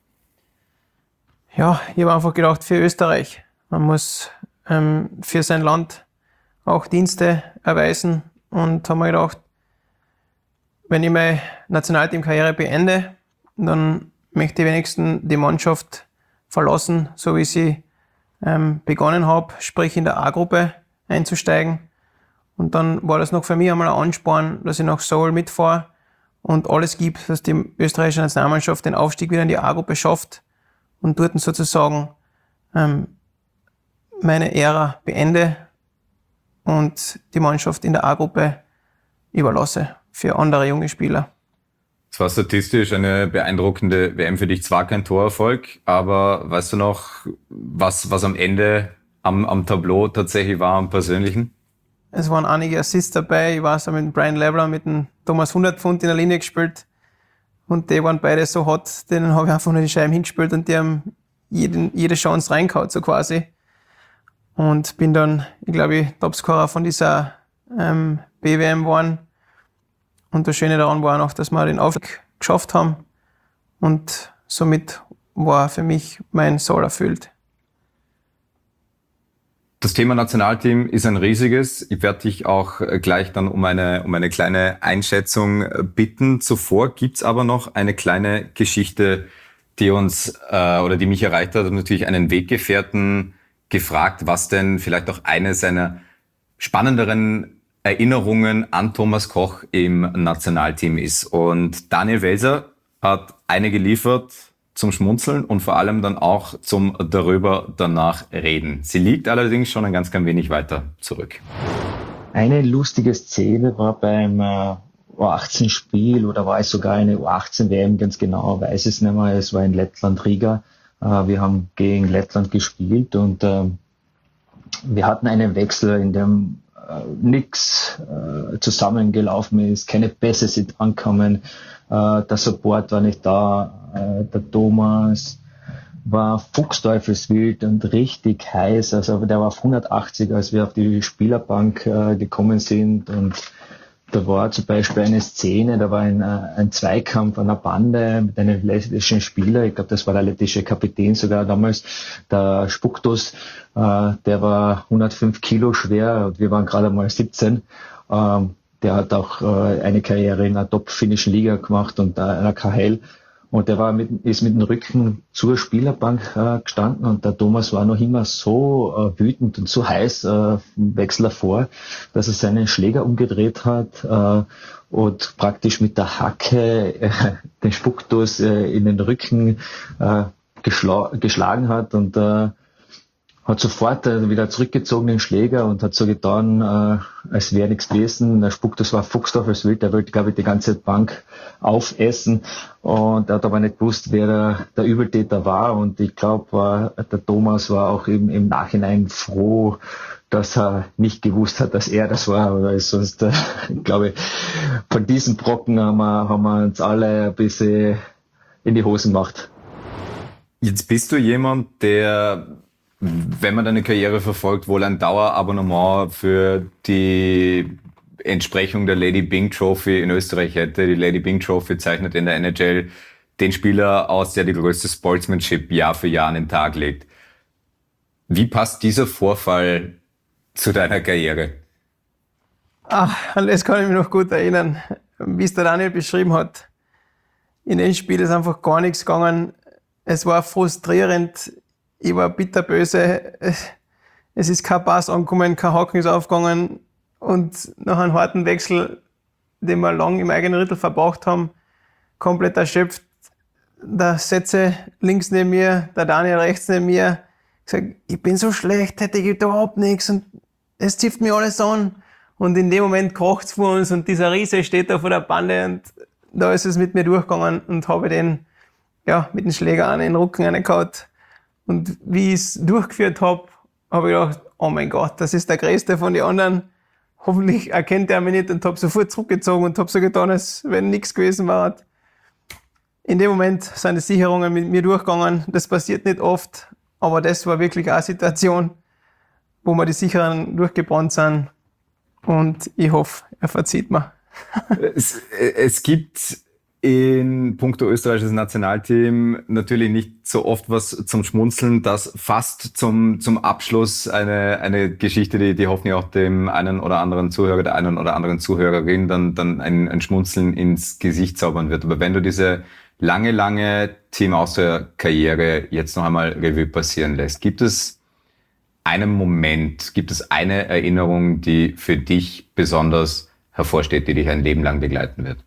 Ja, ich habe einfach gedacht, für Österreich. Man muss für sein Land auch Dienste erweisen und habe mir gedacht, wenn ich meine Nationalteamkarriere beende, dann möchte ich wenigstens die Mannschaft verlassen, so wie ich sie begonnen habe, sprich in der A-Gruppe einzusteigen. Und dann war das noch für mich einmal ein Ansporn, dass ich nach Seoul mitfahre und alles gibt, dass die österreichische Nationalmannschaft den Aufstieg wieder in die A-Gruppe schafft und dort sozusagen meine Ära beende und die Mannschaft in der A-Gruppe überlasse für andere junge Spieler. Es war statistisch eine beeindruckende WM für dich. Zwar kein Torerfolg, aber weißt du noch, was am Ende am Tableau tatsächlich war, am Persönlichen? Es waren einige Assists dabei. Ich weiß auch mit dem Brian Lebler, mit dem Thomas 100 Pfund in der Linie gespielt. Und die waren beide so hot, denen habe ich einfach nur die Scheiben hingespielt und die haben jede Chance reingehauen, so quasi. Und bin dann, ich glaube, Topscorer von dieser BWM geworden. Und das Schöne daran war auch, dass wir den Aufstieg geschafft haben. Und somit war für mich mein Soll erfüllt. Das Thema Nationalteam ist ein riesiges. Ich werde dich auch gleich dann um eine kleine Einschätzung bitten. Zuvor gibt's aber noch eine kleine Geschichte, die uns oder die mich erreicht hat. Und natürlich einen Weggefährten gefragt, was denn vielleicht auch eine seiner spannenderen Erinnerungen an Thomas Koch im Nationalteam ist. Und Daniel Welser hat eine geliefert zum Schmunzeln und vor allem dann auch zum darüber danach reden. Sie liegt allerdings schon ein ganz klein wenig weiter zurück. Eine lustige Szene war beim U18-Spiel oder war es sogar eine U18-WM, ganz genau, weiß es nicht mehr. Es war in Lettland, Riga. Wir haben gegen Lettland gespielt und wir hatten einen Wechsel, in dem nichts zusammengelaufen ist, keine Pässe sind angekommen, der Support war nicht da, der Thomas war fuchsteufelswild und richtig heiß, also der war auf 180, als wir auf die Spielerbank gekommen sind, und da war zum Beispiel eine Szene, da war ein Zweikampf an der Bande mit einem lettischen Spieler, ich glaube, das war der lettische Kapitän sogar damals, der Spuktos, der war 105 Kilo schwer und wir waren gerade mal 17. Der hat auch eine Karriere in der top-finnischen Liga gemacht und einer KHL. Und der ist mit dem Rücken zur Spielerbank gestanden und der Thomas war noch immer so wütend und so heiß im Wechsel davor, dass er seinen Schläger umgedreht hat und praktisch mit der Hacke den Spuckdos in den Rücken geschlagen hat und hat sofort wieder zurückgezogen den Schläger und hat so getan, als wäre nichts gewesen. Der Spuckdos war fuchsteufelswild, der wollte, glaube ich, die ganze Bank aufessen und er hat aber nicht gewusst, wer der Übeltäter war, und ich glaube, der Thomas war auch im Nachhinein froh, dass er nicht gewusst hat, dass er das war, weil sonst, glaube ich, von diesem Brocken haben wir uns alle ein bisschen in die Hosen gemacht. Jetzt bist du jemand, der, wenn man deine Karriere verfolgt, wohl ein Dauerabonnement für die Entsprechung der Lady Byng Trophy in Österreich hätte. Die Lady Byng Trophy zeichnet in der NHL den Spieler aus, der die größte Sportsmanship Jahr für Jahr an den Tag legt. Wie passt dieser Vorfall zu deiner Karriere? An das kann ich mich noch gut erinnern, wie es der Daniel beschrieben hat. In dem Spiel ist einfach gar nichts gegangen. Es war frustrierend. Ich war bitterböse. Es ist kein Pass angekommen, kein Haken ist aufgegangen. Und nach einem harten Wechsel, den wir lang im eigenen Drittel verbracht haben, komplett erschöpft. Der Setze links neben mir, der Daniel rechts neben mir, gesagt, ich bin so schlecht, heute gibt überhaupt nichts und es zipft mir alles an. Und in dem Moment kracht's vor uns und dieser Riese steht da vor der Bande und da ist es mit mir durchgegangen und habe den, mit dem Schläger an den Rücken reingehauen. Und wie ich es durchgeführt habe ich gedacht, oh mein Gott, das ist der Größte von den anderen. Hoffentlich erkennt er mich nicht, und habe sofort zurückgezogen und habe so getan, als wenn nichts gewesen war. In dem Moment sind die Sicherungen mit mir durchgegangen. Das passiert nicht oft, aber das war wirklich eine Situation, wo mir die Sicherungen durchgebrannt sind. Und ich hoffe, er verzeiht mir. Es gibt in puncto österreichisches Nationalteam natürlich nicht so oft was zum Schmunzeln, das fast zum Abschluss eine Geschichte, die hoffentlich auch dem einen oder anderen Zuhörer, der einen oder anderen Zuhörerin dann ein Schmunzeln ins Gesicht zaubern wird. Aber wenn du diese lange Team Austria-Karriere jetzt noch einmal Revue passieren lässt, gibt es einen Moment, gibt es eine Erinnerung, die für dich besonders hervorsteht, die dich ein Leben lang begleiten wird?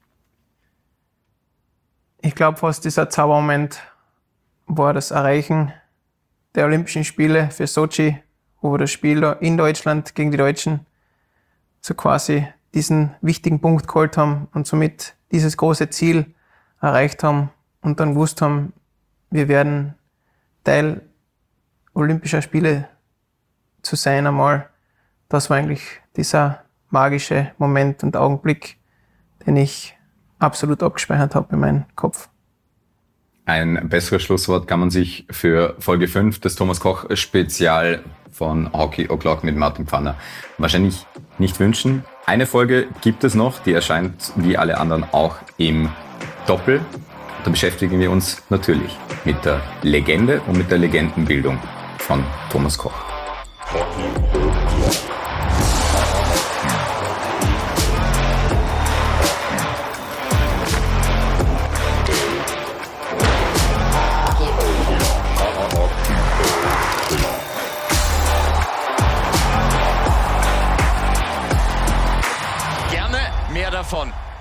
Ich glaube, fast dieser Zaubermoment war das Erreichen der Olympischen Spiele für Sochi, wo wir das Spiel da in Deutschland gegen die Deutschen so quasi diesen wichtigen Punkt geholt haben und somit dieses große Ziel erreicht haben und dann gewusst haben, wir werden Teil Olympischer Spiele zu sein einmal. Das war eigentlich dieser magische Moment und Augenblick, den ich absolut abgespeichert habe in meinem Kopf. Ein besseres Schlusswort kann man sich für Folge 5 des Thomas Koch Spezial von Hockey O'Clock mit Martin Pfanner wahrscheinlich nicht wünschen. Eine Folge gibt es noch, die erscheint wie alle anderen auch im Doppel. Da beschäftigen wir uns natürlich mit der Legende und mit der Legendenbildung von Thomas Koch. Gerne mehr davon.